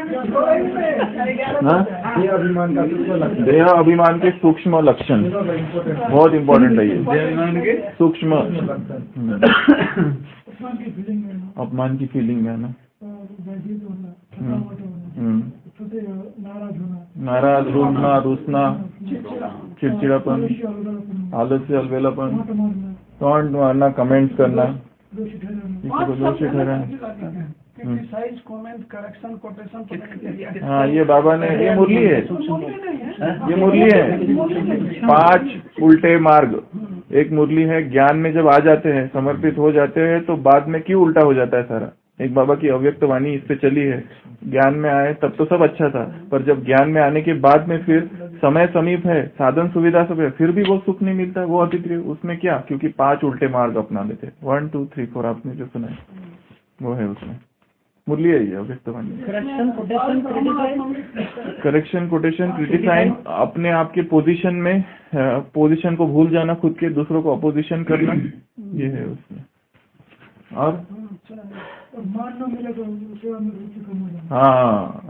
[SPEAKER 1] देह अभिमान के सूक्ष्म लक्षण बहुत इम्पोर्टेंट है ये।
[SPEAKER 2] देहाभिमान के
[SPEAKER 1] सूक्ष्म अपमान की फीलिंग है ना। नाराज रोना, रूसना, चिड़चिड़ापन, आलस्य, अलबेलापन, टॉन्ट मारना, कमेंट्स करना, किसी को दोषी ठहराना। हाँ, ये बाबा ने, ये मुरली है। ये मुरली है। 5 उल्टे मार्ग। एक मुरली है। ज्ञान में जब आ जाते हैं, समर्पित हो जाते हैं, तो बाद में क्यों उल्टा हो जाता है सारा। एक बाबा की अव्यक्त वाणी इस पे चली है। ज्ञान में आए तब तो सब अच्छा था, पर जब ज्ञान में आने के बाद में फिर समय समीप है, साधन सुविधा सब है, फिर भी वो सुख नहीं मिलता। वो अतिप्रिय। उसमें क्या? क्योंकि 5 उल्टे मार्ग अपना लेते। 1 2 3 4 आपने जो सुना है वो है उसमें। मुरली है ये अव्यक्त वाणी। करेक्शन, कोटेशन, क्रिटिसाइज, अपने आप के पोजीशन में, पोजीशन को भूल जाना, खुद के, दूसरों को अपोजिशन करना, ये है उसमें। और
[SPEAKER 7] मानना मिले तो सेवा में रुचि कम हो जाए।
[SPEAKER 1] हाँ,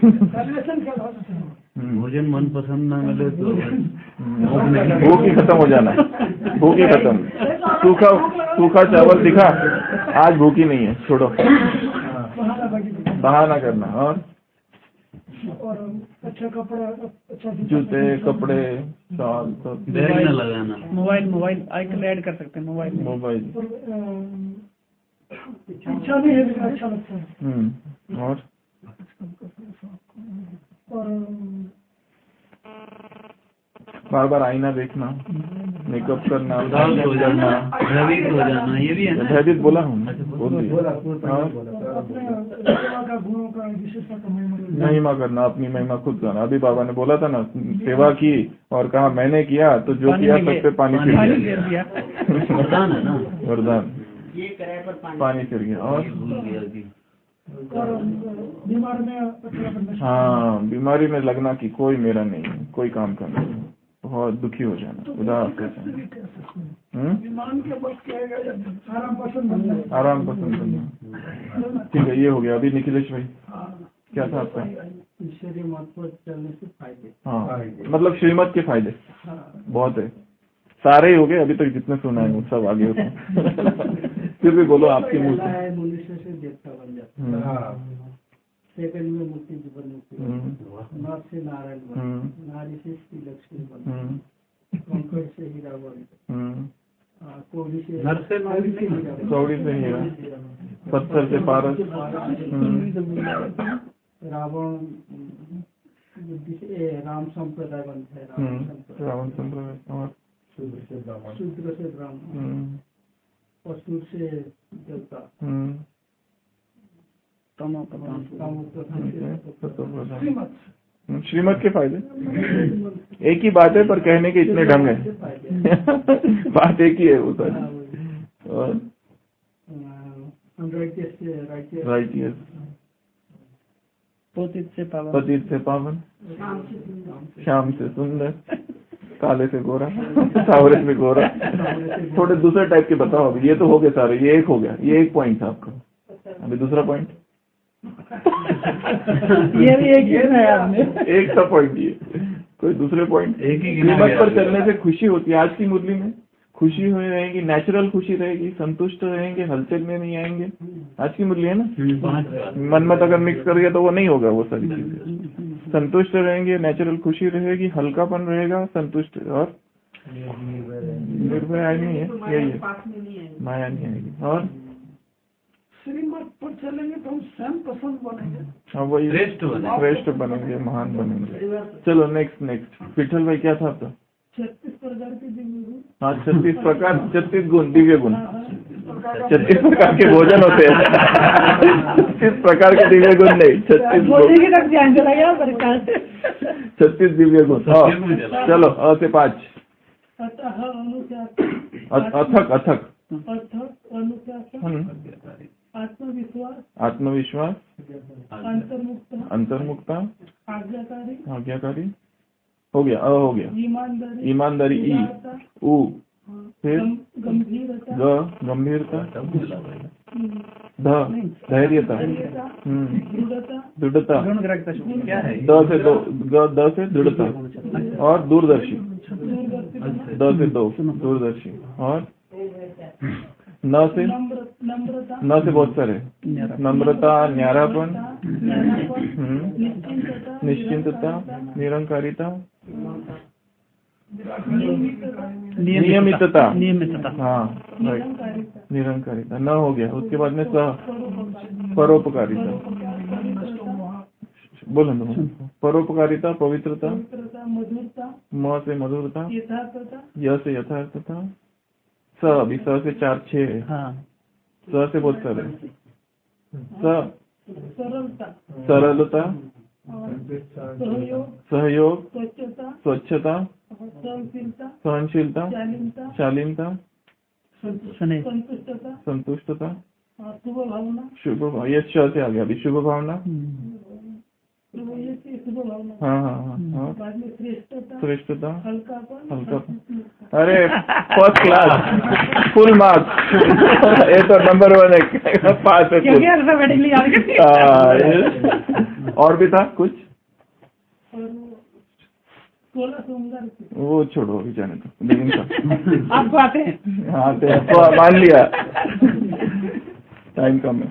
[SPEAKER 2] भोजन मन पसंद न मिले तो
[SPEAKER 1] भूख ही खत्म हो जाना। भूख ही खत्म। सूखा चावल दिखा, आज भूखी नहीं है, छोड़ो, बहाना करना। और
[SPEAKER 7] अच्छा कपड़ा, अच्छा
[SPEAKER 1] जूते, कपड़े, शाल, सब
[SPEAKER 2] बैग न लगाना।
[SPEAKER 6] मोबाइल आइकन ऐड कर सकते हैं। मोबाइल
[SPEAKER 7] अच्छा नहीं है, अच्छा लगता है।
[SPEAKER 1] और बार बार आईना देखना, मेकअप करना,
[SPEAKER 2] भयभीत हो जाना, ये भी है ना।
[SPEAKER 1] भयभीत बोला हूँ, महिमा करना, अपनी महिमा खुद करना। अभी बाबा ने बोला था ना, सेवा की और कहा मैंने किया तो जो किया सब पे पानी फिर दिया।
[SPEAKER 2] वरदान है ना,
[SPEAKER 1] वरदान।
[SPEAKER 3] ये कराए पर
[SPEAKER 1] पानी फिर गया। और
[SPEAKER 7] बीमार में
[SPEAKER 1] हाँ, बीमारी में लगना कि कोई मेरा नहीं है, कोई काम करना नहीं, बहुत दुखी हो जाना, उदास हो जाना।
[SPEAKER 7] विमान के बस कहेगा आराम पसंद बनना,
[SPEAKER 1] आराम पसंद करना। ठीक है, ये हो गया। अभी निखिलेश भाई क्या था आपका?
[SPEAKER 2] श्रीमत पर चलने से फायदे।
[SPEAKER 1] हाँ, मतलब श्रीमत के फायदे बहुत है, सारे ही हो गए अभी तक जितने सुना है सब आगे होते फिर भी बोलो आपकी
[SPEAKER 2] मनुष्य से देवता बन जाता है, सेकंड में मुक्ति जीवन मुक्ति, नर से नारायण बन, नारी से श्री लक्ष्मी बन, कंकड़ से हीरा बन, कौड़ी से हीरा,
[SPEAKER 1] पत्थर से पारस,
[SPEAKER 2] रावण बुद्धि से राम संप्रदाय बनता है,
[SPEAKER 1] रावण संप्रदाय, और
[SPEAKER 2] शूद्र से ब्राह्मण, पशु से देवता,
[SPEAKER 1] श्रीमत के फायदे एक ही बात है, पर कहने के इतने ढंग है बात एक ही है वो तो। और राइटियस, पतित से पावन, श्याम से सुंदर, काले से गोरा, सावरे से गोरा। थोड़े दूसरे टाइप के बताओ। अभी ये तो हो गए सारे, ये एक हो गया, ये एक पॉइंट था आपका। अभी दूसरा पॉइंट
[SPEAKER 6] ये भी एक है आपने,
[SPEAKER 1] एक सा पॉइंट ये, कोई दूसरे पॉइंट। श्रीमत पर चलने से खुशी होती है। आज की मुरली में खुशी हुई रहेगी, नेचुरल खुशी रहेगी, संतुष्ट रहेंगे, हलचल में नहीं आएंगे। आज की मुरली है ना, मन मत अगर मिक्स कर दिया तो वो नहीं होगा वो सारी चीजें। संतुष्ट रहेंगे, नेचुरल खुशी रहेगी, हल्कापन रहेगा, संतुष्ट और निर्भय नहीं है, यही है, माया नहीं आएगी। और
[SPEAKER 7] श्रीमत पर चलेंगे तो हम स्वयं पसंद बनेंगे,
[SPEAKER 1] हाँ वही श्रेष्ठ बनेंगे, महान बनेंगे। चलो नेक्स्ट विठल भाई क्या था आपका?
[SPEAKER 7] 36 प्रकार के दिव्य गुण।
[SPEAKER 1] हाँ 36 प्रकार, 36 गुण, दिव्य गुण। 36 प्रकार के भोजन होते हैं 36 प्रकार के दिव्य गुण नहीं, 36 दिव्य गुण। चलो अ से 5। अथक आत्मविश्वास, अंतर्मुक्ता, आज्ञाकारी हो गया, हो गया। ईमानदारी, ई, उ, फिर गंभीरता, धैर्यता, दृढ़ता, द से दृढ़ता, और दूरदर्शी, द से दूरदर्शी, और न से बहुत सारे, नम्रता, न्यारापन, निश्चिंतता, निरंकारिता, नियमितता, हाँ निरंकारिता। न हो गया। उसके बाद में परोपकारिता, बोलो परोपकारिता, पवित्रता, म से मधुरता, य से यथार्थता, अभी स से 4 6 है, स से बहुत सारे, सरलता, सहयोग, स्वच्छता, सहनशीलता, शालीनता, संतुष्टता, शुभ, ये श से आ गया अभी, शुभ भावना, हाँ, श्रेष्ठता, हल्कापन। अरे फर्स्ट क्लास, फुल मार्क्स ये तो नंबर 1 है, 5 है। और भी था कुछ? वो छोड़ो अभी, जाने तो लेकिन था
[SPEAKER 6] आपको आते हैं?
[SPEAKER 1] हाँ आते हैं, तो मान लिया, टाइम कम है।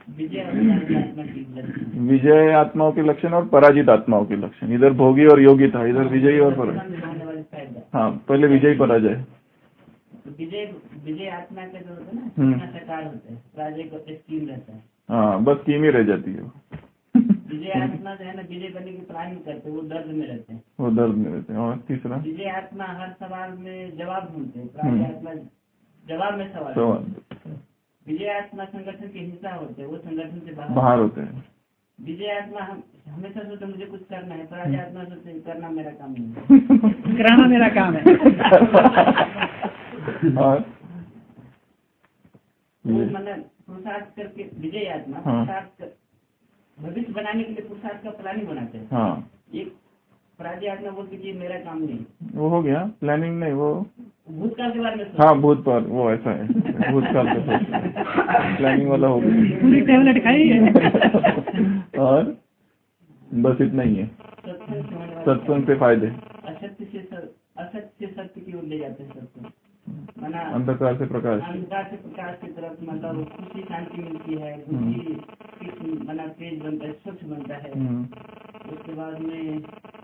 [SPEAKER 1] विजय आत्माओं के लक्षण और पराजित आत्माओं के लक्षण। इधर भोगी और योगी था, इधर विजयी और पराजित। हाँ पहले विजयी पराजय।
[SPEAKER 3] विजय आत्मा के जो होते हैं ना, सकार होते हैं, राजे को स्कीम रहता है।
[SPEAKER 1] हाँ बस स्कीम ही रह जाती है।
[SPEAKER 3] विजय आत्मा जो है ना, विजय करने की प्लान करते, वो दर्द में रहते हैं, और तीसरा विजय आत्मा हर सवाल में जवाब ढूंढते हैं, आत्मा जवाब में सवाल। विजय आत्मा संगठन के हिस्सा होते हैं, वो संगठन से बाहर होते हैं। विजय आत्मा हमेशा सोचते मुझे कुछ करना है, पराजय आत्मा सोचते करना मेरा काम नहीं,
[SPEAKER 6] कराना मेरा काम है।
[SPEAKER 3] मतलब पुरुषार्थ करके विजय आत्मा पुरुषार्थ भविष्य बनाने के लिए पुरुषार्थ का प्लानिंग बनाते हैं।
[SPEAKER 1] हाँ,
[SPEAKER 3] एक पराजय आत्मा बोलती कि मेरा काम नहीं,
[SPEAKER 1] वो हो गया प्लानिंग नहीं, वो
[SPEAKER 3] भूतकाल के बारे में
[SPEAKER 1] हाँ भूतकाल, वो ऐसा है भूतकाल का सोचना, प्लानिंग वाला हो गया।
[SPEAKER 6] पूरी टेबलेट खाई है।
[SPEAKER 1] और बस इतना ही है सत्संग से फायदे।
[SPEAKER 3] असत्य से सत्य की ओर ले जाते हैं सत्संग, मना
[SPEAKER 1] अंधकार से प्रकाश,
[SPEAKER 3] अंधकार से प्रकाश की तरफ, मतलब खुशी शांति मिलती है, बुद्धि मना तेज बनता है, स्वच्छ बनता है। उसके बाद में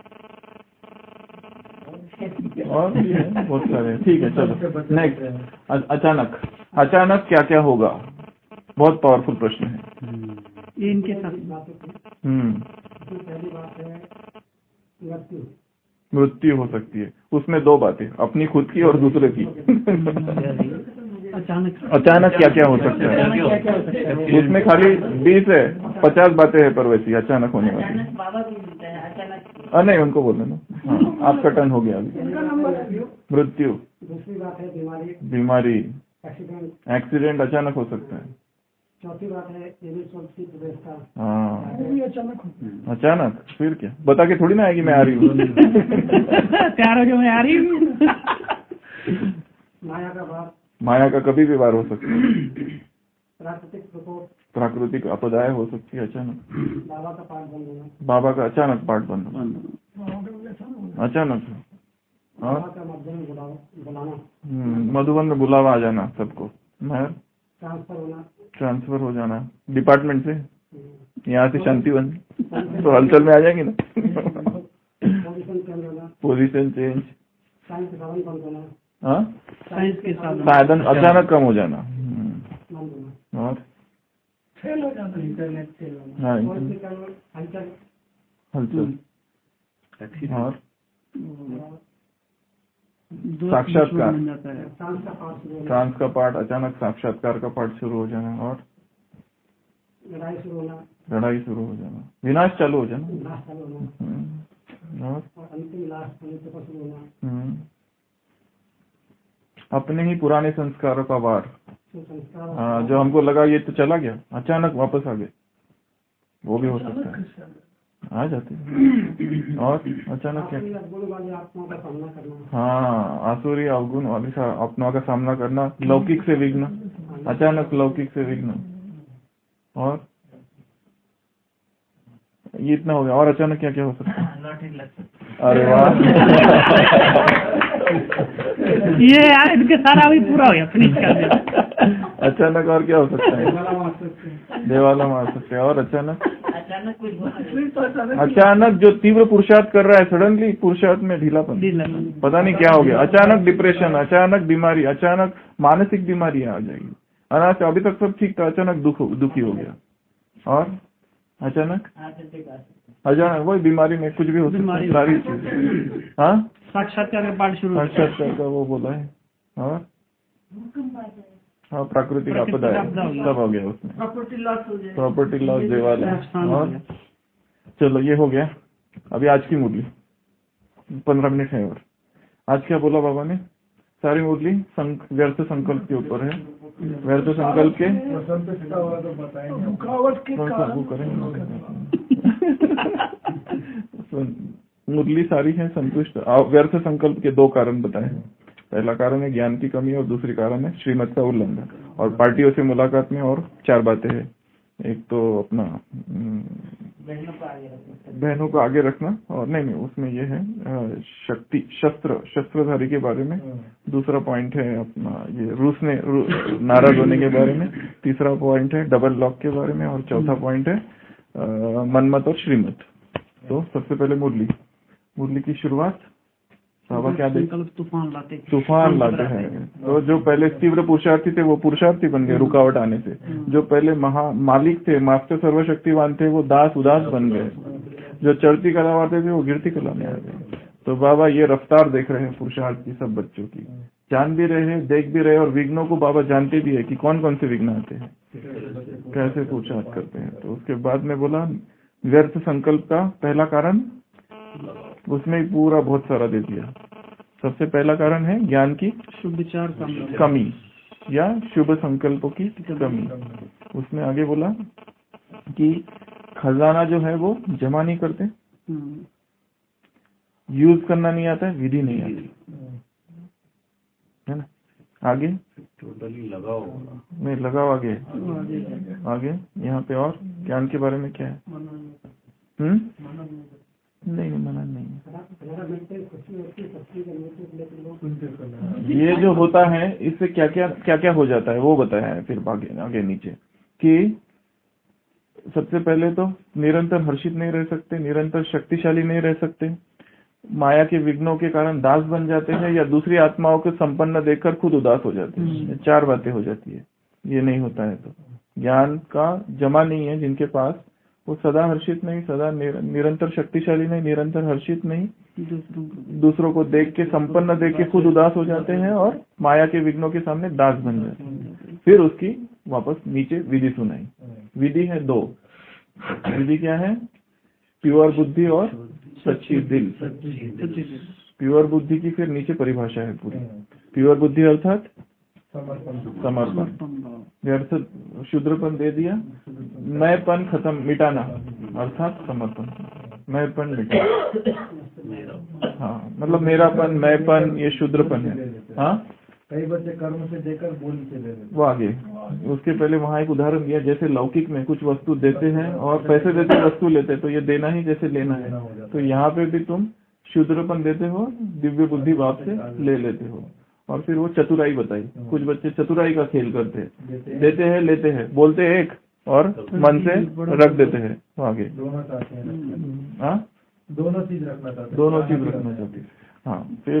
[SPEAKER 1] और भी है बहुत सारे। ठीक है चलो नेक्स्ट। अचानक, अचानक क्या क्या होगा? बहुत पावरफुल प्रश्न है
[SPEAKER 6] ये इनके साथ।
[SPEAKER 2] पहली बात है मृत्यु।
[SPEAKER 1] मृत्यु हो सकती है, उसमें दो बातें, अपनी खुद की और दूसरे की। अचानक क्या क्या हो सकता है? उसमें खाली 20 है, 50 बातें हैं पर वैसी अचानक होने वाली।
[SPEAKER 3] बाबा भी मिलते हैं अचानक।
[SPEAKER 1] नहीं उनको बोल देना। हाँ, आपका टर्न हो गया अभी। मृत्यु।
[SPEAKER 2] दूसरी बात है बीमारी।
[SPEAKER 1] बीमारी,
[SPEAKER 2] एक्सीडेंट
[SPEAKER 1] अचानक हो सकता है।
[SPEAKER 2] चौथी बात है व्यवस्था।
[SPEAKER 1] हाँ,
[SPEAKER 7] वो भी अचानक
[SPEAKER 1] अचानक फिर क्या बता के थोड़ी ना आएगी मैं आ रही हूँ।
[SPEAKER 6] तैयार हो जो मैं आ रही हूँ।
[SPEAKER 2] माया का भार।
[SPEAKER 1] माया का कभी भी वार हो सकता है।
[SPEAKER 2] प्राकृतिक प्रकोप।
[SPEAKER 1] प्राकृतिक आपदाएं हो सकती है अचानक।
[SPEAKER 2] बाबा का पाठ बंद होना।
[SPEAKER 1] बाबा का अचानक पाठ बंद होना, अचानक।
[SPEAKER 2] बाबा का मधुबन बुलाना।
[SPEAKER 1] मधुबन में बुलावा आ जाना सबको। ट्रांसफर हो जाना डिपार्टमेंट से, यहाँ से शांतिवन तो हलचल में आ जाएंगे ना। Position change. हाँ,
[SPEAKER 6] साइंस के साथ
[SPEAKER 1] साधन अचानक कम हो जाना। और
[SPEAKER 7] फेल हो जाना।
[SPEAKER 2] इंटरनेट फेल होना।
[SPEAKER 1] हाँ,
[SPEAKER 2] हलचल।
[SPEAKER 1] और साक्षात्कार, ट्रांस का पाठ, अचानक साक्षात्कार का पाठ शुरू हो जाना। और
[SPEAKER 2] लड़ाई शुरू होना।
[SPEAKER 1] लड़ाई शुरू हो जाना, विनाश चालू हो जाना। और
[SPEAKER 2] अंतिम लास्ट शुरू होना।
[SPEAKER 1] अपने ही पुराने संस्कारों का वार। हाँ, जो हमको लगा ये तो चला गया, अचानक वापस आ गए, वो भी हो सकता है, आ जाते हैं। और अचानक क्या? हाँ, आसुरी अवगुण वाली आत्माओं का सामना करना, लौकिक से विघ्न, अचानक लौकिक से विघ्न। और ये इतना हो गया। और अचानक क्या क्या हो सकता है? अरे वाह,
[SPEAKER 6] ये यार इनके सारा अभी पूरा हो गया।
[SPEAKER 1] अचानक और क्या हो सकता है? देवाला मार सकते हैं। और अचानक जो तीव्र पुरुषार्थ कर रहा है, सडनली पुरुषार्थ में ढीलापन, पता नहीं क्या हो गया। अचानक डिप्रेशन, अचानक बीमारी, अचानक मानसिक बीमारियां आ जाएगी। अनाज अभी तक सब ठीक था, अचानक दुखी हो गया। और अचानक वही बीमारी में कुछ भी हो सकता है, सारी चीजें। हाँ,
[SPEAKER 6] साक्षात्कार का पाठ शुरू,
[SPEAKER 1] साक्षात्कार का वो बोला है। और हाँ, प्राकृतिक आपदा सब हो गया उसमें, प्रॉपर्टी लॉस देवाला। और चलो ये हो गया। अभी आज की मुरली 15 मिनट है। और आज क्या बोला बाबा ने? सारी मुरली व्यर्थ संकल्प के ऊपर है। व्यर्थ संकल्प के
[SPEAKER 7] रुकावट के
[SPEAKER 1] मुरली सारी है संतुष्ट। व्यर्थ संकल्प के 2 कारण बताए। पहला कारण है ज्ञान की कमी और दूसरी कारण है श्रीमत का उल्लंघन। और पार्टियों से मुलाकात में और 4 बातें हैं। एक तो अपना बहनों को आगे रखना, और नहीं उसमें ये है शक्ति शस्त्रधारी के बारे में। दूसरा पॉइंट है अपना ये रूस ने नाराज होने के बारे में। तीसरा पॉइंट है डबल लॉक के बारे में। और चौथा पॉइंट है मनमत और श्रीमत। तो सबसे पहले मुरली की शुरुआत बाबा क्या देखते? तूफान लाते हैं। तो जो पहले तीव्र पुरुषार्थी थे वो पुरुषार्थी बन गए रुकावट आने से। जो पहले मालिक थे, मास्टर सर्वशक्तिवान थे, वो दास उदास बन गए। जो चढ़ती कला वाले थे वो गिरती कला में आ गए। तो बाबा ये रफ्तार देख रहे हैं पुरुषार्थ की सब बच्चों की, जान भी रहे हैं, देख भी रहे, और विघ्नों को बाबा जानते भी है कि कौन कौन से विघ्न आते हैं, कैसे पुरुषार्थ करते हैं। तो उसके बाद में बोला व्यर्थ संकल्प का पहला कारण, उसमें पूरा बहुत सारा दे दिया। सबसे पहला कारण है ज्ञान की
[SPEAKER 6] विचार
[SPEAKER 1] कमी। या शुभ संकल्पों की कमी। उसमें आगे बोला कि खजाना जो है वो जमा नहीं करते, यूज करना नहीं आता है, विधि नहीं आती है ना। आगे
[SPEAKER 9] टोटली लगाओ
[SPEAKER 1] नहीं, लगाओ आगे आगे यहाँ पे और ज्ञान के बारे में क्या है? नहीं, मनन नहीं। ये जो होता है इससे क्या क्या हो जाता है वो बताया है फिर आगे नीचे कि सबसे पहले तो निरंतर हर्षित नहीं रह सकते, निरंतर शक्तिशाली नहीं रह सकते, माया के विघ्नों के कारण दास बन जाते हैं, या दूसरी आत्माओं के संपन्न देखकर खुद उदास हो जाते हैं। 4 बातें हो जाती है। ये नहीं होता है तो ज्ञान का जमा नहीं है जिनके पास, वो सदा हर्षित नहीं, सदा निरंतर शक्तिशाली नहीं, निरंतर हर्षित नहीं, दूसरों को देख के संपन्न देख के खुद उदास हो जाते हैं और माया के विघ्नों के सामने दास बन जाते हैं। फिर उसकी वापस नीचे विधि सुनाई। विधि है 2। विधि क्या है? प्योर बुद्धि और सच्ची दिल। प्योर बुद्धि की फिर नीचे परिभाषा है पूरी। प्योर बुद्धि अर्थात समर्पण, व्यर्थ शूद्रपन दे दिया, मैंपन खत्म, मिटाना अर्थात समर्पण, मैंपन मिटाना। हाँ, मतलब मेरापन, मैंपन, ये शूद्रपन है। हाँ,
[SPEAKER 5] कई बच्चे कर्म से देकर बोली से ले लेते।
[SPEAKER 1] वो आगे उसके पहले वहाँ एक उदाहरण दिया, जैसे लौकिक में कुछ वस्तु देते हैं और पैसे देते वस्तु लेते, तो ये देना ही जैसे लेना है, तो यहाँ पे भी तुम शूद्रपन देते हो, दिव्य बुद्धि भाव से ले लेते हो। और फिर वो चतुराई बताई, कुछ बच्चे चतुराई का खेल करते हैं, देते हैं लेते हैं, बोलते एक और मन से रख देते हैं। तो आगे
[SPEAKER 5] दोनों चीज रखना चाहते हैं।
[SPEAKER 1] हाँ, फिर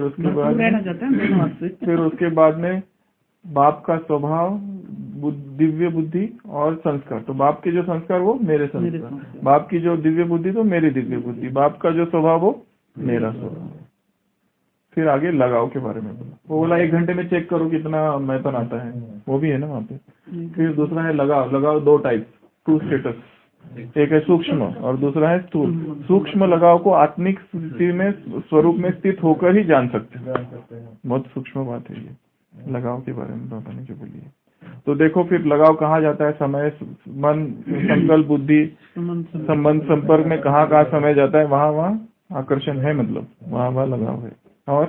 [SPEAKER 1] उसके बाद में बाप का स्वभाव, दिव्य बुद्धि और संस्कार। तो बाप के जो संस्कार वो मेरे संस्कार, बाप की जो दिव्य बुद्धि तो मेरी दिव्य बुद्धि, बाप का जो स्वभाव वो मेरा स्वभाव। फिर आगे लगाव के बारे में बोला, वो बोला 1 घंटे में चेक करो कितना मैपन आता है, वो भी है ना वहाँ पे। फिर दूसरा है लगाव। लगाव 2 टाइप, 2 स्टेटस, एक है सूक्ष्म और दूसरा है स्थूल। सूक्ष्म लगाव को आत्मिक स्थिति में, स्वरूप में स्थित होकर ही जान सकते हैं। बहुत सूक्ष्म बात है ये लगाव के बारे में बाबा ने जो बोली है। तो देखो फिर लगाव कहाँ जाता है? समय, मन, संकल्प, बुद्धि, संबंध, संपर्क में कहाँ समय जाता है, वहाँ आकर्षण है, मतलब वहाँ लगाव है। और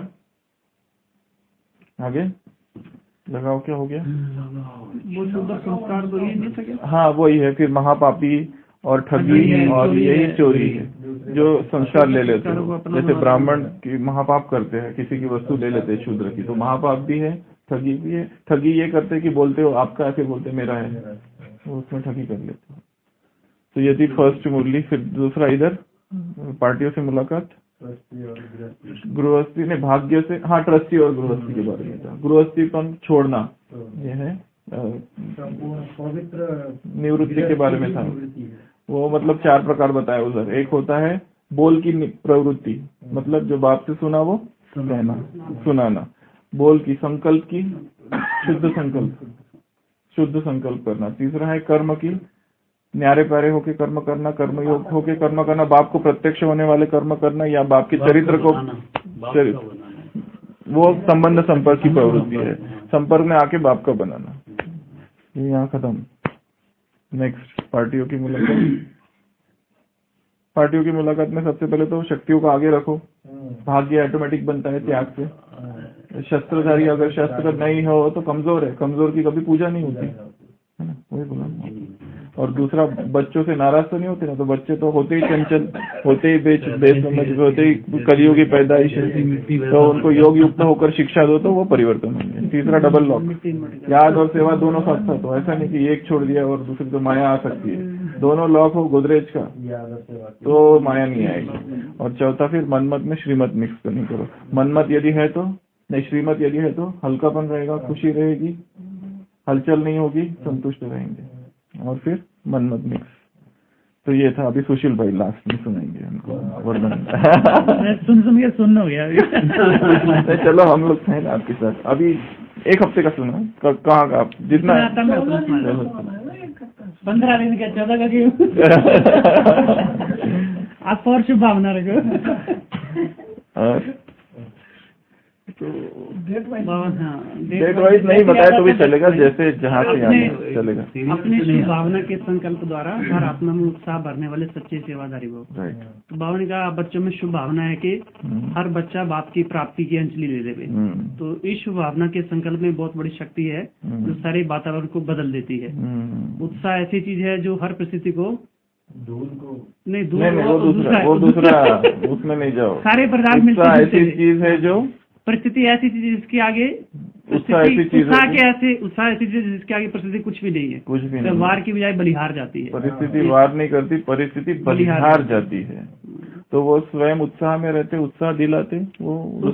[SPEAKER 1] आगे लगाव क्या हो गया?
[SPEAKER 6] वो शुद्ध संस्कार तो ये नहीं सके।
[SPEAKER 1] हाँ, वही है फिर महापापी और ठगी और यही चोरी है जो संस्कार ले लेते हैं। जैसे ब्राह्मण की महापाप करते हैं, किसी की वस्तु ले लेते हैं शूद्र की, तो महापाप भी है, ठगी भी है। ठगी ये करते कि बोलते हो आपका है, फिर बोलते मेरा है, तो उसमें ठगी कर लेते हो। तो ये थी फर्स्ट मुरली। फिर दूसरा इधर पार्टियों से मुलाकात, गृहस्थी ने भाग्य से, हाँ ट्रस्टी और गृहस्थी के बारे में था। गृहस्थीपन छोड़ना, ये है
[SPEAKER 5] पवित्र
[SPEAKER 1] निवृत्ति के बारे में था। वो मतलब 4 प्रकार बताया उधर। एक होता है बोल की प्रवृत्ति, मतलब जो बाप से सुना वो कहना, सुनाना। बोल की, संकल्प की, शुद्ध संकल्प करना। तीसरा है कर्म की, न्यारे प्यारे होके कर्म करना, कर्मयोग होके कर्म करना, बाप को प्रत्यक्ष होने वाले कर्म करना, या बाप के चरित्र को, वो संबंध संपर्क की प्रवृत्ति है, संपर्क में आके बाप का बनाना। ये यहाँ खत्म। नेक्स्ट पार्टियों की मुलाकात। पार्टियों की मुलाकात में सबसे पहले तो शक्तियों को आगे रखो, भाग्य ऑटोमेटिक बनता है त्याग से। शस्त्रधारी अगर शस्त्र नहीं हो तो कमजोर है, कमजोर की कभी पूजा नहीं होती है ना, वही बोला। और दूसरा, बच्चों से नाराज तो नहीं होते ना, तो बच्चे तो होते ही चंचल, होते ही बेसमझ, होते ही कलियों की पैदाइश है, तो उनको योग युक्त होकर शिक्षा दो तो वो परिवर्तन होंगे। तीसरा डबल लॉक, याद और सेवा दोनों साथ साथ हो। ऐसा नहीं कि एक छोड़ दिया और दूसरी तो माया आ सकती है, दोनों लॉक हो गोदरेज का तो माया नहीं आएगी। और चौथा फिर मनमत में श्रीमत मिक्स नहीं करो। मनमत यदि है तो नहीं, श्रीमत यदि है तो हल्कापन रहेगा, खुशी रहेगी, हलचल नहीं होगी, संतुष्ट रहेंगे। और फिर मनमत मिक्स। तो ये था। अभी सुशील भाई लास्ट में सुनाएंगे हमको वर्णन।
[SPEAKER 6] सुन के सुनना हो गया।
[SPEAKER 1] चलो हम लोग हैं आपके साथ। अभी 1 हफ्ते का सुना, कहाँ का आप जितना
[SPEAKER 6] 15 दिन का 14 का क्यों? आप और शुभकामना रखो।
[SPEAKER 1] तो
[SPEAKER 7] डेट वाइज
[SPEAKER 1] डेट वाइज नहीं बताया तो भी चलेगा, जैसे जहाँ से आने चलेगा।
[SPEAKER 6] अपने शुभ भावना के संकल्प द्वारा हर आत्मा में उत्साह भरने वाले सच्चे सेवाधारी वो। तो बाबा ने कहा बच्चों में शुभ भावना है कि हर बच्चा बाप की प्राप्ति की अंजलि ले ले। तो इस शुभ भावना के संकल्प में बहुत बड़ी शक्ति है जो सारे वातावरण को बदल देती है। उत्साह ऐसी चीज है जो हर परिस्थिति को नहीं
[SPEAKER 1] वो दूसरा उसमें नहीं जाओ।
[SPEAKER 6] सारे पदार्थ मिलते हैं।
[SPEAKER 1] ऐसी चीज है जो
[SPEAKER 6] परिस्थिति ऐसी चीज जिसके आगे उत्साह ऐसी चीज जिसके आगे परिस्थिति कुछ भी नहीं है।
[SPEAKER 1] कुछ भी नहीं,
[SPEAKER 6] वार की बजाय बलिहार जाती है।
[SPEAKER 1] परिस्थिति वार नहीं करती, परिस्थिति बलिहार जाती है। तो वो स्वयं उत्साह में रहते, उत्साह दिलाते, वो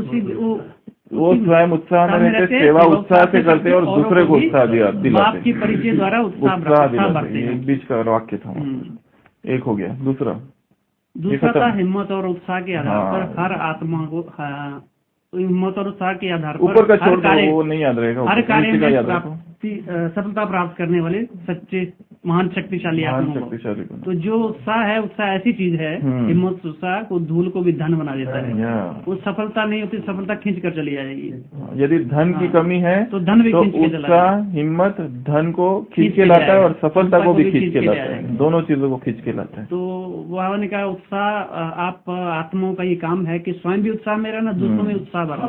[SPEAKER 1] स्वयं उत्साह में रहते, सेवा उत्साह से करते और दूसरे को उत्साह दिलाते।
[SPEAKER 6] आपकी परिचय द्वारा उत्साह बढ़ते हैं।
[SPEAKER 1] एक बीच का वाक्य था, एक हो गया। दूसरा
[SPEAKER 6] था हिम्मत और उत्साह के आधार पर हर आत्मा को हिम्मत और उत्साह के आधार पर
[SPEAKER 1] ऊपर का छोड़ दो, वो नहीं याद रहेगा।
[SPEAKER 6] हर कार्य में सफलता प्राप्त करने वाले सच्चे महान शक्तिशाली आत्मा को। तो जो उत्साह है, उत्साह ऐसी चीज है, हिम्मत उत्साह को धूल को भी धन बना देता है। वो सफलता नहीं होती, सफलता खींच कर चली जाएगी।
[SPEAKER 1] यदि धन की कमी है
[SPEAKER 6] तो धन भी खींच के चला
[SPEAKER 1] हिम्मत धन को खींच के लाता है और सफलता को भी खींच के लाता है, दोनों चीजों को खींच के लाता है।
[SPEAKER 6] तो बाबा ने कहा उत्साह आप आत्माओं का ये काम है कि स्वयं भी उत्साह में रहना, दूसरों में उत्साह बढ़ाना।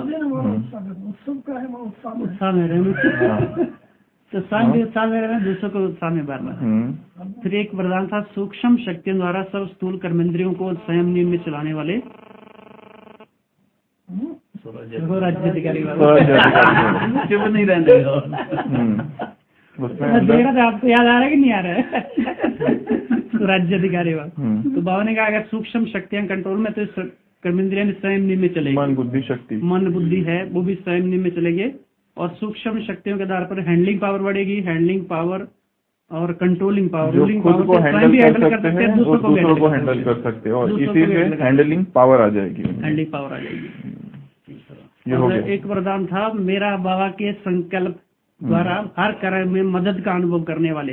[SPEAKER 6] उत्साह में रहना तो स्वयं भी उत्साह में रहना, दूसरों को उत्साह में बढ़ना। फिर एक वरदान था सूक्ष्म शक्तियों द्वारा सब स्थूल कर्मेंद्रियों को संयम नियम में चलाने वाले राज्याधिकारी चुप नहीं रहने। देखा था आपको याद आ रहा है कि नहीं आ रहा है? राज्याधिकारी तो बाबा ने कहा अगर सूक्ष्म शक्तियां कंट्रोल में तो कर्मेंद्रिया में संयम नियम में चलेगी।
[SPEAKER 1] मन बुद्धि शक्ति,
[SPEAKER 6] मन बुद्धि है वो भी संयम नियम में चलेगी और सूक्ष्म शक्तियों के आधार पर हैंडलिंग पावर बढ़ेगी। हैंडलिंग पावर और कंट्रोलिंग पावर, रूलिंग पावर
[SPEAKER 1] को हैंडल कर सकते हैं, दूसरों को हैंडल कर सकते हैं और इसी से हैंडलिंग पावर आ जाएगी।
[SPEAKER 6] हैंडलिंग पावर आ जाएगी। एक वरदान था मेरा बाबा के संकल्प द्वारा हर कार्य में मदद का अनुभव करने वाले।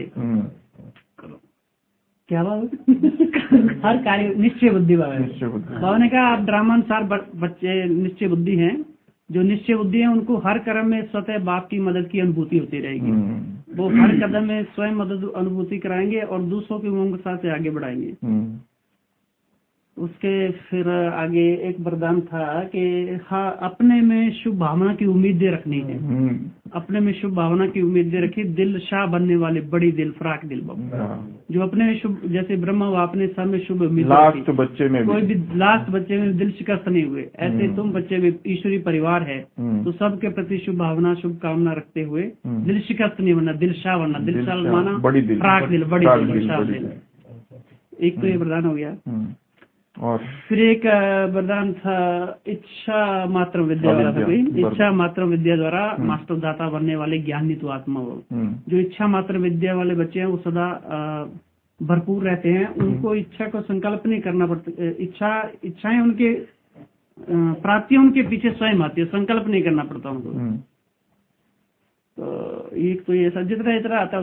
[SPEAKER 6] क्या बाबा? हर कार्य निश्चय बुद्धि बाबा ने कहा आप ड्रामानुसार बच्चे निश्चय बुद्धि हैं। जो निश्चय बुद्धि है उनको हर कर्म में स्वतः बाप की मदद की अनुभूति होती रहेगी। वो हर कदम में स्वयं मदद अनुभूति कराएंगे और दूसरों की उमंग से आगे बढ़ाएंगे। उसके फिर आगे एक वरदान था कि हाँ अपने में शुभ भावना की उम्मीदें रखनी है। अपने में शुभ भावना की उम्मीदें रखी, दिल शाह बनने वाले बड़ी दिल फराक दिल जो अपने में शुभ, जैसे ब्रह्मा हुआ अपने सब में शुभ उम्मीद,
[SPEAKER 1] लास्ट बच्चे में
[SPEAKER 6] कोई भी लास्ट बच्चे में दिल शिकस्त नहीं हुए, ऐसे तुम बच्चे में ईश्वरी परिवार है तो सबके प्रति शुभ भावना शुभ कामना रखते हुए दिल शिकस्त नहीं बनना, दिल शाह बनना। दिल शाह माना फराक दिल, बड़ी दिल। एक तो ये वरदान हो गया। और फिर एक वरदान था इच्छा मात्र विद्या वाला था कोई। इच्छा मात्र विद्या द्वारा मास्टर दाता बनने वाले ज्ञानी तो आत्मा वो जो इच्छा मात्र विद्या वाले बच्चे हैं वो सदा भरपूर रहते हैं। उनको इच्छा को संकल्प नहीं करना पड़ता। इच्छाएं उनके प्राप्तियां उनके पीछे स्वयं आती है, संकल्प नहीं करना पड़ता उनको। तो एक तो ये सब जितना आता है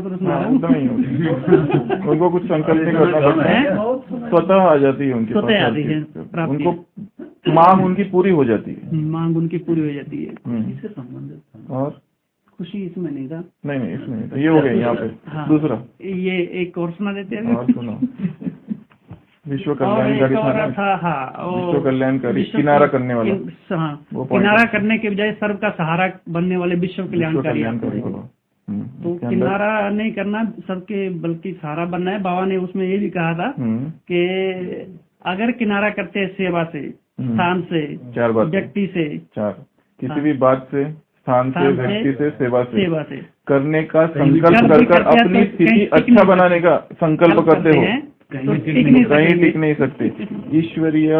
[SPEAKER 1] उनको कुछ संकल्प नहीं करना पड़ता है, स्वतः आ जाती है उनकी,
[SPEAKER 6] स्वतः आती है।
[SPEAKER 1] उनको मांग उनकी पूरी हो जाती है,
[SPEAKER 6] मांग उनकी पूरी हो जाती है। इससे संबंधित
[SPEAKER 1] और
[SPEAKER 6] खुशी इसमें नहीं था।
[SPEAKER 1] नहीं इसमें नहीं था। ये हो गया यहाँ पे।
[SPEAKER 6] हाँ,
[SPEAKER 1] दूसरा
[SPEAKER 6] ये एक और सुना देते हैं।
[SPEAKER 1] और सुनो विश्व कल्याणकारी
[SPEAKER 6] था। हाँ,
[SPEAKER 1] विश्व कल्याणकारी किनारा करने वाला।
[SPEAKER 6] हाँ, किनारा करने के बजाय सर्व का सहारा बनने वाले विश्व कल्याणकारी। तो किनारा नहीं करना सबके बल्कि सहारा बनना है। बाबा ने उसमें ये भी कहा था कि अगर किनारा करते हैं सेवा से, स्थान से, व्यक्ति से,
[SPEAKER 1] किसी भी बात से, स्थान से, व्यक्ति से, सेवा से करने का संकल्प कर अपनी स्थिति अच्छा बनाने का संकल्प करते हो, कहीं टिक नहीं सकते। ईश्वरीय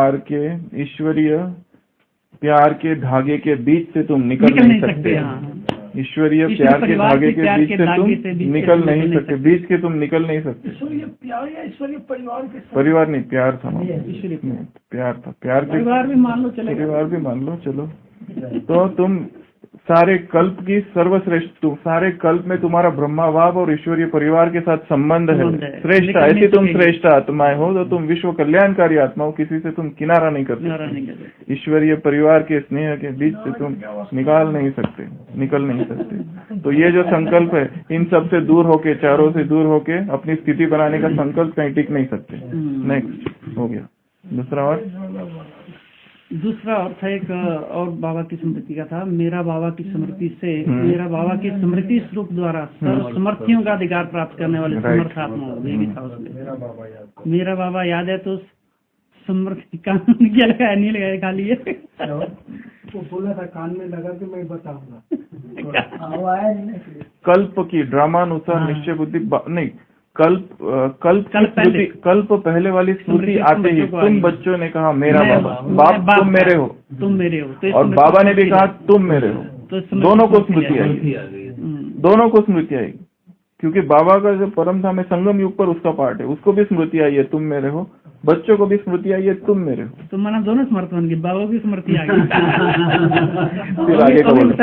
[SPEAKER 1] प्यार के धागे के बीच से तुम निकल नहीं सकते। ईश्वरीय प्यार के धागे के बीच से तुम निकल नहीं सकते। बीच के तुम निकल नहीं सकते। परिवार नहीं, प्यार था। प्यार था। प्यार के परिवार भी मान लो चलो। तो तुम सारे कल्प की सर्वश्रेष्ठ, सारे कल्प में तुम्हारा ब्रह्माभाव और ईश्वरीय परिवार के साथ संबंध है। श्रेष्ठ, ऐसी तुम श्रेष्ठ आत्माएं हो तो तुम विश्व कल्याणकारी आत्मा हो, किसी से तुम किनारा नहीं करते। ईश्वरीय परिवार के स्नेह के बीच से तुम निकल नहीं सकते। तो ये जो संकल्प है, इन सब से दूर होके, चारों से दूर होके अपनी स्थिति बनाने का संकल्प कहीं टिक नहीं सकते। नेक्स्ट हो गया।
[SPEAKER 6] दूसरा अर्थ है एक और बाबा की स्मृति का था। मेरा बाबा की स्मृति से, मेरा बाबा की स्मृति स्वरूप द्वारा सर्वसमर्थियों का अधिकार प्राप्त करने वाले समर्थात्मा, ये भी था उसमें। मेरा बाबा याद है तो समृद्धि कान क्या लगाया, नहीं लगाया, खाली है
[SPEAKER 2] वो बोला था कान में लगा के मैं बताऊंगा।
[SPEAKER 1] कल्प की ड्रामानुसार निश्चय बुद्धि नहीं, कल्प पहले वाली स्मृति आते ही तुम बच्चों ने कहा मेरा बाप तुम मेरे हो, तो और बाबा ने भी कहा तुम मेरे हो, तो दोनों को स्मृति आई। क्योंकि बाबा का जो परम धाम है संगम युग पर, उसका पार्ट है, उसको भी स्मृति आई है तुम मेरे हो, बच्चों को भी स्मृति आई है तुम मेरे हो।
[SPEAKER 6] तो माना दोनों समर्थ बन गए, बाबा की स्मृति आ गई।
[SPEAKER 1] फिर आगे का बोलो,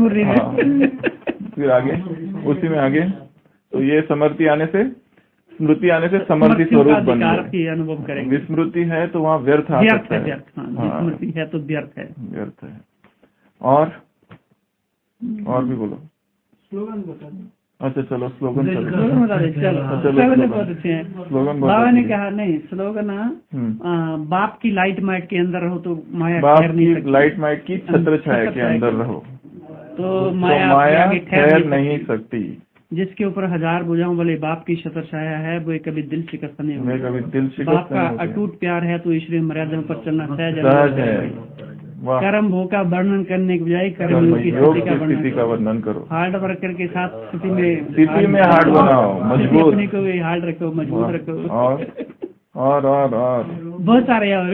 [SPEAKER 6] फिर
[SPEAKER 1] आगे उसी में आगे। तो ये स्मृति आने से समर्थि स्वरूप बन गए,
[SPEAKER 6] अनुभव करेंगे।
[SPEAKER 1] विस्मृति है तो वहाँ व्यर्थ आ सकता है,
[SPEAKER 6] विस्मृति है तो व्यर्थ है।
[SPEAKER 1] और भी बोलो,
[SPEAKER 2] स्लोगन बता दो।
[SPEAKER 1] अच्छा चलो स्लोगन
[SPEAKER 6] बहुत अच्छे हैं। बाबा ने कहा नहीं, स्लोगन बाप की लाइट माइट के अंदर रहो तो माया ठहर नहीं सकती।
[SPEAKER 1] लाइट माइट की छत्र छाया के अंदर रहो
[SPEAKER 6] तो माया
[SPEAKER 1] ठहर नहीं सकती।
[SPEAKER 6] जिसके ऊपर 1000 भुजाओं वाले बाप की छत्र छाया है, वो कभी दिल शिकस्त नहीं होगा। बाप का अटूट प्यार है तो ईश्वरीय मर्यादा पर चलना सहज है। कर्म भोग का वर्णन करने के बजाय कर्मयोग की स्थिति का वर्णन करो। हार्ड वर्कर के साथ स्थिति में हार्ड बनाओ, मजबूत अपने को भी हार्ड रखो, मजबूत रखो। और बहुत सारे याद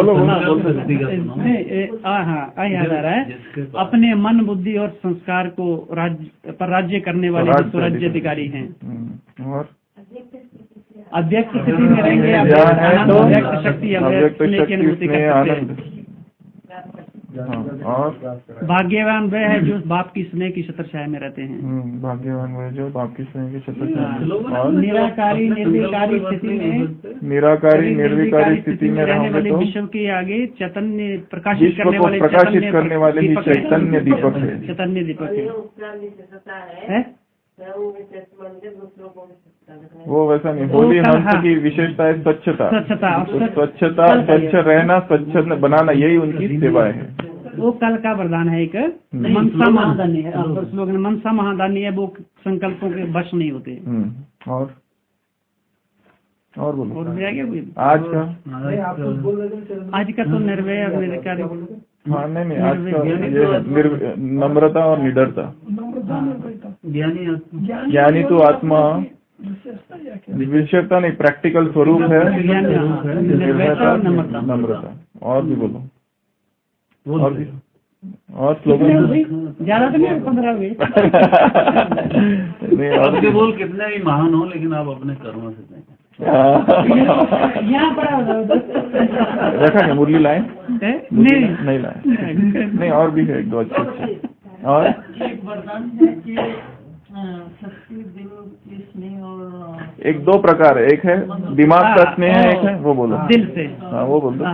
[SPEAKER 6] आ रहा है। अपने मन बुद्धि और संस्कार को राज्य करने वाले स्वराज्य अधिकारी हैं।
[SPEAKER 1] और
[SPEAKER 6] अव्यक्त स्थिति में रहेंगे, अव्यक्त शक्ति आनंद। और भाग्यवान वह है जो बाप की स्नेह की छत्र छाया में रहते हैं।
[SPEAKER 1] भाग्यवान वह जो बाप की स्नेह की छत्र छाया। और
[SPEAKER 6] निराकारी निर्विकारी स्थिति में रहने वाले विश्व के आगे चैतन्य प्रकाशित करने वाले ही चैतन्य दीपक है।
[SPEAKER 1] वो वैसा नहीं, होली हंस की विशेषता है स्वच्छता, स्वच्छ रहना, स्वच्छ बनाना, यही उनकी सेवाएं है।
[SPEAKER 6] वो कल का वरदान है, एक मनसा महादानी है। स्लोगन मनसा महादानी है, वो संकल्पों के वश नहीं होते।
[SPEAKER 1] और बोलो,
[SPEAKER 6] आज का तो निर्भय और निर्विकारी।
[SPEAKER 1] हाँ नहीं आज का नम्रता और निडरता। ज्ञानी तो आत्मा विशेषता नहीं, प्रैक्टिकल स्वरूप है निर्भयता, नम्रता। और भी बोलो, और स्लोगन
[SPEAKER 6] ज्यादा तो नहीं, 15 हुए।
[SPEAKER 9] आपके बोल कितने भी महान हो, लेकिन आप अपने कर्मों से
[SPEAKER 6] यहाँ पड़ा
[SPEAKER 1] रखा है। मुरली लाए
[SPEAKER 6] नहीं
[SPEAKER 1] लाए नहीं, और भी है एक दो अच्छे। और एक दो प्रकार है, एक है दिमाग का स्नेह है, एक है वो बोलो
[SPEAKER 6] दिल से।
[SPEAKER 1] हाँ वो बोलो।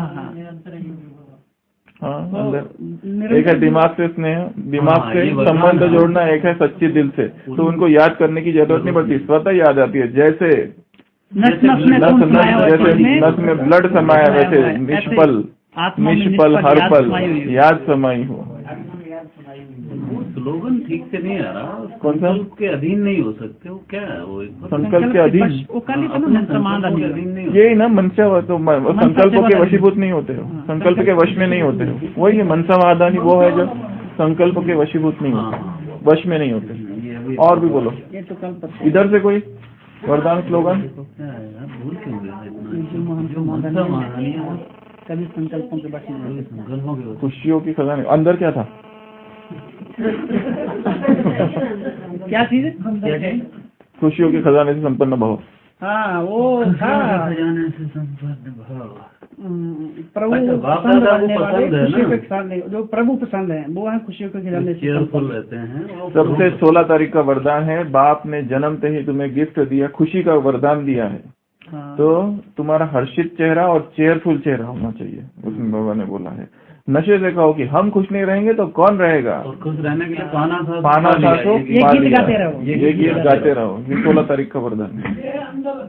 [SPEAKER 1] हाँ अंदर एक है दिमाग से स्नेह, दिमाग से संबंध जोड़ना, एक है सच्ची दिल से। तो उनको याद करने की जरूरत नहीं पड़ती, स्वतः याद आती है। जैसे नस में ब्लड समाया, वैसे निष्पल हर पल याद समाई हो।
[SPEAKER 9] स्लोगन ठीक से नहीं आ रहा।
[SPEAKER 1] कौन सा?
[SPEAKER 9] संकल्प के अधीन नहीं हो सकते, वो क्या है? वो
[SPEAKER 1] संकल्प के अधीन यही ना, मनसा तो संकल्पों के वशीभूत नहीं होते हो, संकल्प के वश में नहीं होते हो। वही है मनसा महादानी, वो है जो संकल्प के वशीभूत नहीं होते, वश में नहीं होते। और भी बोलो, इधर से कोई वरदान स्लोगन।
[SPEAKER 6] कभी संकल्पों के वश में,
[SPEAKER 1] खुशियों की खजाने। अंदर क्या था?
[SPEAKER 6] क्या चीज है?
[SPEAKER 1] खुशियों के खजाने से संपन्न भाव।
[SPEAKER 6] हाँ वो था,
[SPEAKER 9] खजाने से संपन्न भाव।
[SPEAKER 6] प्रभु पसंद करने वाले खुशियों के खिलाने, जो प्रभु पसंद है वो है खुशियों के खिलाने
[SPEAKER 9] चेयरफुल रहते हैं।
[SPEAKER 1] सबसे 16 तारीख का वरदान है, बाप ने जन्मते ही तुम्हें गिफ्ट दिया, खुशी का वरदान दिया है।
[SPEAKER 6] हाँ।
[SPEAKER 1] तो तुम्हारा हर्षित चेहरा और चेयरफुल चेहरा होना चाहिए, उसमें बाबा ने बोला है। नशे से कहो कि हम खुश नहीं रहेंगे तो कौन रहेगा,
[SPEAKER 9] और खुश रहने के लिए पाना था
[SPEAKER 1] तो
[SPEAKER 6] ये गीत गाते रहो,
[SPEAKER 1] ये गीत गाते रहो। ये 16 तारीख का वरदान है।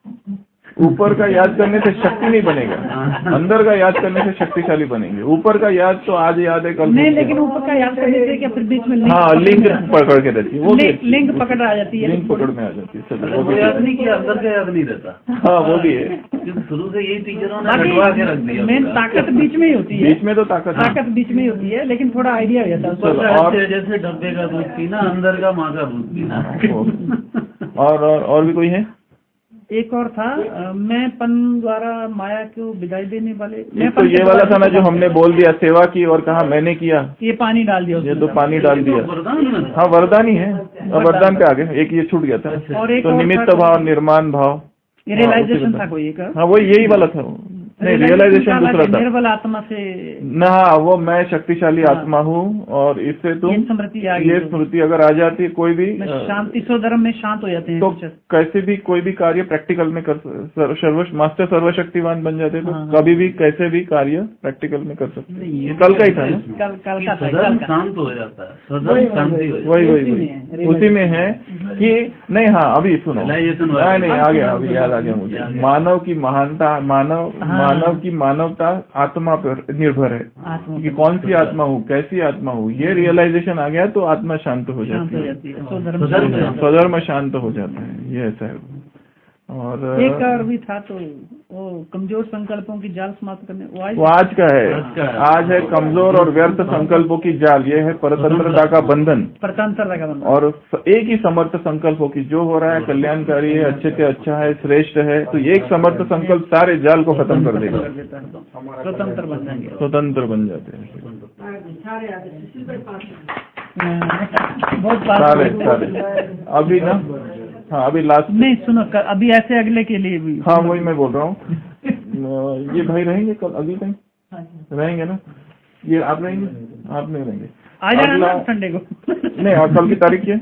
[SPEAKER 1] ऊपर का याद करने से शक्ति नहीं बनेगा, अंदर का याद करने से शक्तिशाली बनेंगे। ऊपर का याद तो आज याद है कल
[SPEAKER 6] नहीं, लेकिन ऊपर का याद करने से क्या फिर बीच में
[SPEAKER 1] लिंक पकड़ के रहती है, वो
[SPEAKER 6] लिंक पकड़ आ जाती है,
[SPEAKER 1] लिंक पकड़ में आ जाती है।
[SPEAKER 9] वो याद नहीं किया, अंदर का याद नहीं रहता।
[SPEAKER 1] हाँ वो भी है,
[SPEAKER 9] शुरू से यही टीचरों ने हटवा के रख दिया।
[SPEAKER 6] मेन ताकत बीच में ही होती है,
[SPEAKER 1] बीच में तो ताकत
[SPEAKER 6] बीच में ही होती है, लेकिन थोड़ा आइडिया हो जाता है।
[SPEAKER 9] और जैसे डब्बे का दूध पीना, अंदर का माँ का दूध पीना।
[SPEAKER 1] और भी कोई है?
[SPEAKER 6] एक और था, मैं पन द्वारा माया को विदाई देने वाले।
[SPEAKER 1] तो ये वाला था ना जो हमने बोल दिया, सेवा की और कहा मैंने किया,
[SPEAKER 6] ये पानी डाल दिया,
[SPEAKER 1] ये तो पानी डाल दिया। हाँ वरदान ही है, वरदान पे आगे एक ये छूट गया था।
[SPEAKER 6] और एक
[SPEAKER 1] तो निमित्त भाव, निर्माण भाव,
[SPEAKER 6] ये रियलाइजेशन था कोई एक।
[SPEAKER 1] हाँ वो यही वाला था। नहीं, रियलाइजेशन दूसरा था।
[SPEAKER 6] निर्बल आत्मा से
[SPEAKER 1] ना, वो मैं शक्तिशाली आत्मा हूँ और इससे तुम ये स्मृति अगर आ जाती है, कोई भी
[SPEAKER 6] शांति स्वधर्म में शांत हो जाते हैं,
[SPEAKER 1] तो कैसे भी कोई भी कार्य प्रैक्टिकल में कर मास्टर सर्वशक्तिवान बन जाते, तो कभी भी कैसे भी कार्य प्रैक्टिकल में कर सकते। ये कल का ही था ना,
[SPEAKER 6] कल का
[SPEAKER 9] शांत हो जाता है,
[SPEAKER 1] वही उसी में है कि नहीं। हाँ अभी सुनो, नहीं आ गया, अभी याद आ गया मुझे। मानव की महानता, मानव की मानवता आत्मा पर निर्भर है कि कौन सी आत्मा हूँ, कैसी आत्मा हूँ। ये रियलाइजेशन आ गया तो आत्मा शांत हो जाती है, स्वधर्म शांत हो जाता है। ये ऐसा है। और
[SPEAKER 6] एक और भी था, तो वो कमजोर संकल्पों की जाल समाप्त करने,
[SPEAKER 1] वो आज का है। आज है कमजोर और व्यर्थ संकल्पों की जाल, ये है परतंत्रता का बंधन, और एक ही समर्थ संकल्पों की, जो हो रहा है कल्याणकारी है, अच्छे से अच्छा है, श्रेष्ठ है, तो एक समर्थ संकल्प सारे जाल को खत्म कर देगा,
[SPEAKER 6] स्वतंत्र बन जाएंगे,
[SPEAKER 1] स्वतंत्र बन जाते हैं
[SPEAKER 6] बहुत
[SPEAKER 1] सारे। अभी ना, हाँ अभी लास्ट
[SPEAKER 6] नहीं सुनो, अभी ऐसे अगले के लिए भी।
[SPEAKER 1] हाँ वही मैं बोल रहा हूँ। ये भाई रहेंगे कल, अगले टाइम रहेंगे ना? ये आप रहेंगे? आप नहीं रहेंगे,
[SPEAKER 6] आ जाना संडे को।
[SPEAKER 1] नहीं, और कल की तारीख क्या है?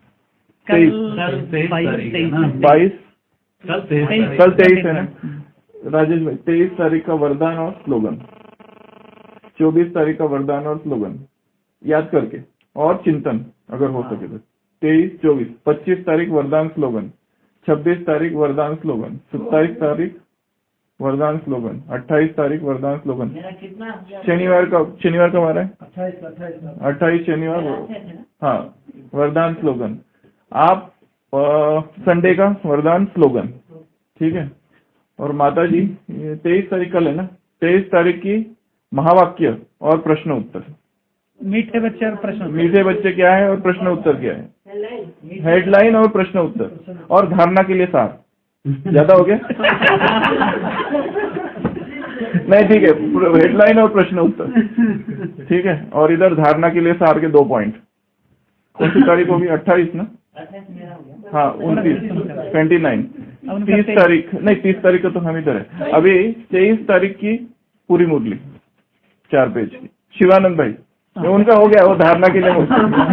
[SPEAKER 1] 22, कल 23 है ना राजेश भाई? 23 तारीख का वरदान और स्लोगन, 24 तारीख का वरदान और स्लोगन याद करके, और चिंतन अगर हो सके तो 23, 24, 25 तारीख वरदान स्लोगन, 26 तारीख वरदान स्लोगन, 27 तारीख वरदान स्लोगन, 28 तारीख वरदान स्लोगन। शनिवार कब आ रहा है? 28 शनिवार, हाँ वरदान स्लोगन। आप संडे का वरदान स्लोगन, ठीक है। और माता जी 23 तारीख कल है ना, 23 तारीख की महावाक्य और प्रश्न उत्तर।
[SPEAKER 6] मीठे बच्चे और प्रश्न,
[SPEAKER 1] मीठे बच्चे क्या है और प्रश्न उत्तर क्या है? हेडलाइन और प्रश्न उत्तर, और धारणा के लिए सार। ज्यादा हो गया? नहीं ठीक है, हेडलाइन और प्रश्न उत्तर, ठीक है। और इधर धारणा के लिए सार के 2 पॉइंट। कौन सी तारीख होगी? 28 ना? हाँ 29, 30 तारीख नहीं, 30 तारीख का तो हम इधर है। अभी 23 तारीख की पूरी मुरली 4 पेज की, शिवानंद भाई उनका हो गया, वो धारणा के लिए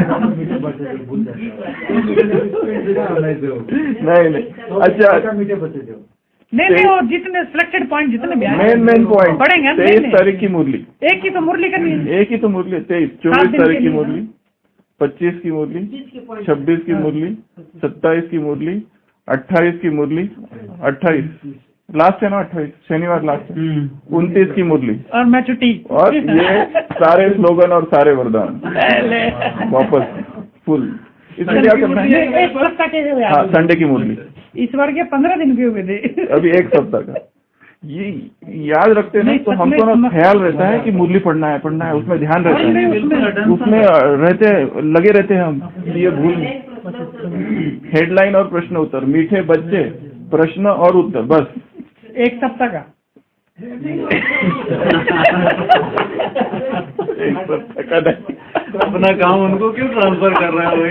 [SPEAKER 1] नहीं अच्छा
[SPEAKER 6] नहीं, और जितने सिलेक्टेड पॉइंट, जितने
[SPEAKER 1] मेन पॉइंट
[SPEAKER 6] पढ़ेंगे
[SPEAKER 1] 23 तारीख की मुरली,
[SPEAKER 6] एक ही तो मुरली करनी है,
[SPEAKER 1] एक ही तो मुरली। 23, 24 तारीख की मुरली, 25 की मुरली, 26 की मुरली, 27 की मुरली, 28 की मुरली, 28 लास्ट है ना, 28 शनिवार लास्ट है, 29 की मुरली,
[SPEAKER 6] और मैं छुट्टी,
[SPEAKER 1] और ये सारे स्लोगन और सारे वरदान वापस फुल। इसमें क्या करना है? हाँ संडे की मुरली,
[SPEAKER 6] इस बार के 15 दिन के हुए थे,
[SPEAKER 1] अभी 1 सप्ताह का। ये याद रखते हैं तो हमको ना ख्याल रहता है कि मुरली पढ़ना है, उसमें ध्यान रहता है, उसमें लगे रहते हैं हम, ये भूल। हेडलाइन और प्रश्न उत्तर, मीठे बच्चे, प्रश्न और उत्तर, बस
[SPEAKER 6] 1 सप्ताह का।
[SPEAKER 1] 1 सप्ताह का
[SPEAKER 9] अपना काम उनको क्यों ट्रांसफर कर रहा है भाई?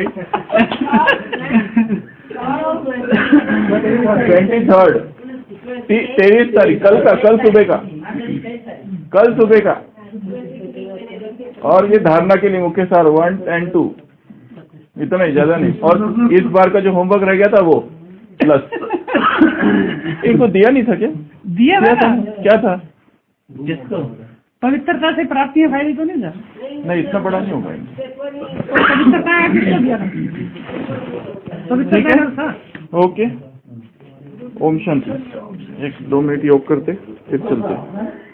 [SPEAKER 1] 23 तारीख कल सुबह का कल सुबह का। और ये धारणा के लिए मुख्य सार 1 and 2, इतना ही, ज्यादा नहीं। और इस बार का जो होमवर्क रह गया था वो प्लस इनको दिया नहीं था क्या?
[SPEAKER 6] दिया था।
[SPEAKER 1] क्या था?
[SPEAKER 9] जिसको
[SPEAKER 6] पवित्रता से प्राप्तियां फैली तो नहीं था?
[SPEAKER 1] नहीं, इतना बड़ा नहीं होगा।
[SPEAKER 6] पवित्रता किसको दिया था? पवित्रता था।
[SPEAKER 1] ओके, ओम शांति। 1-2 मिनट योग करते फिर चलते।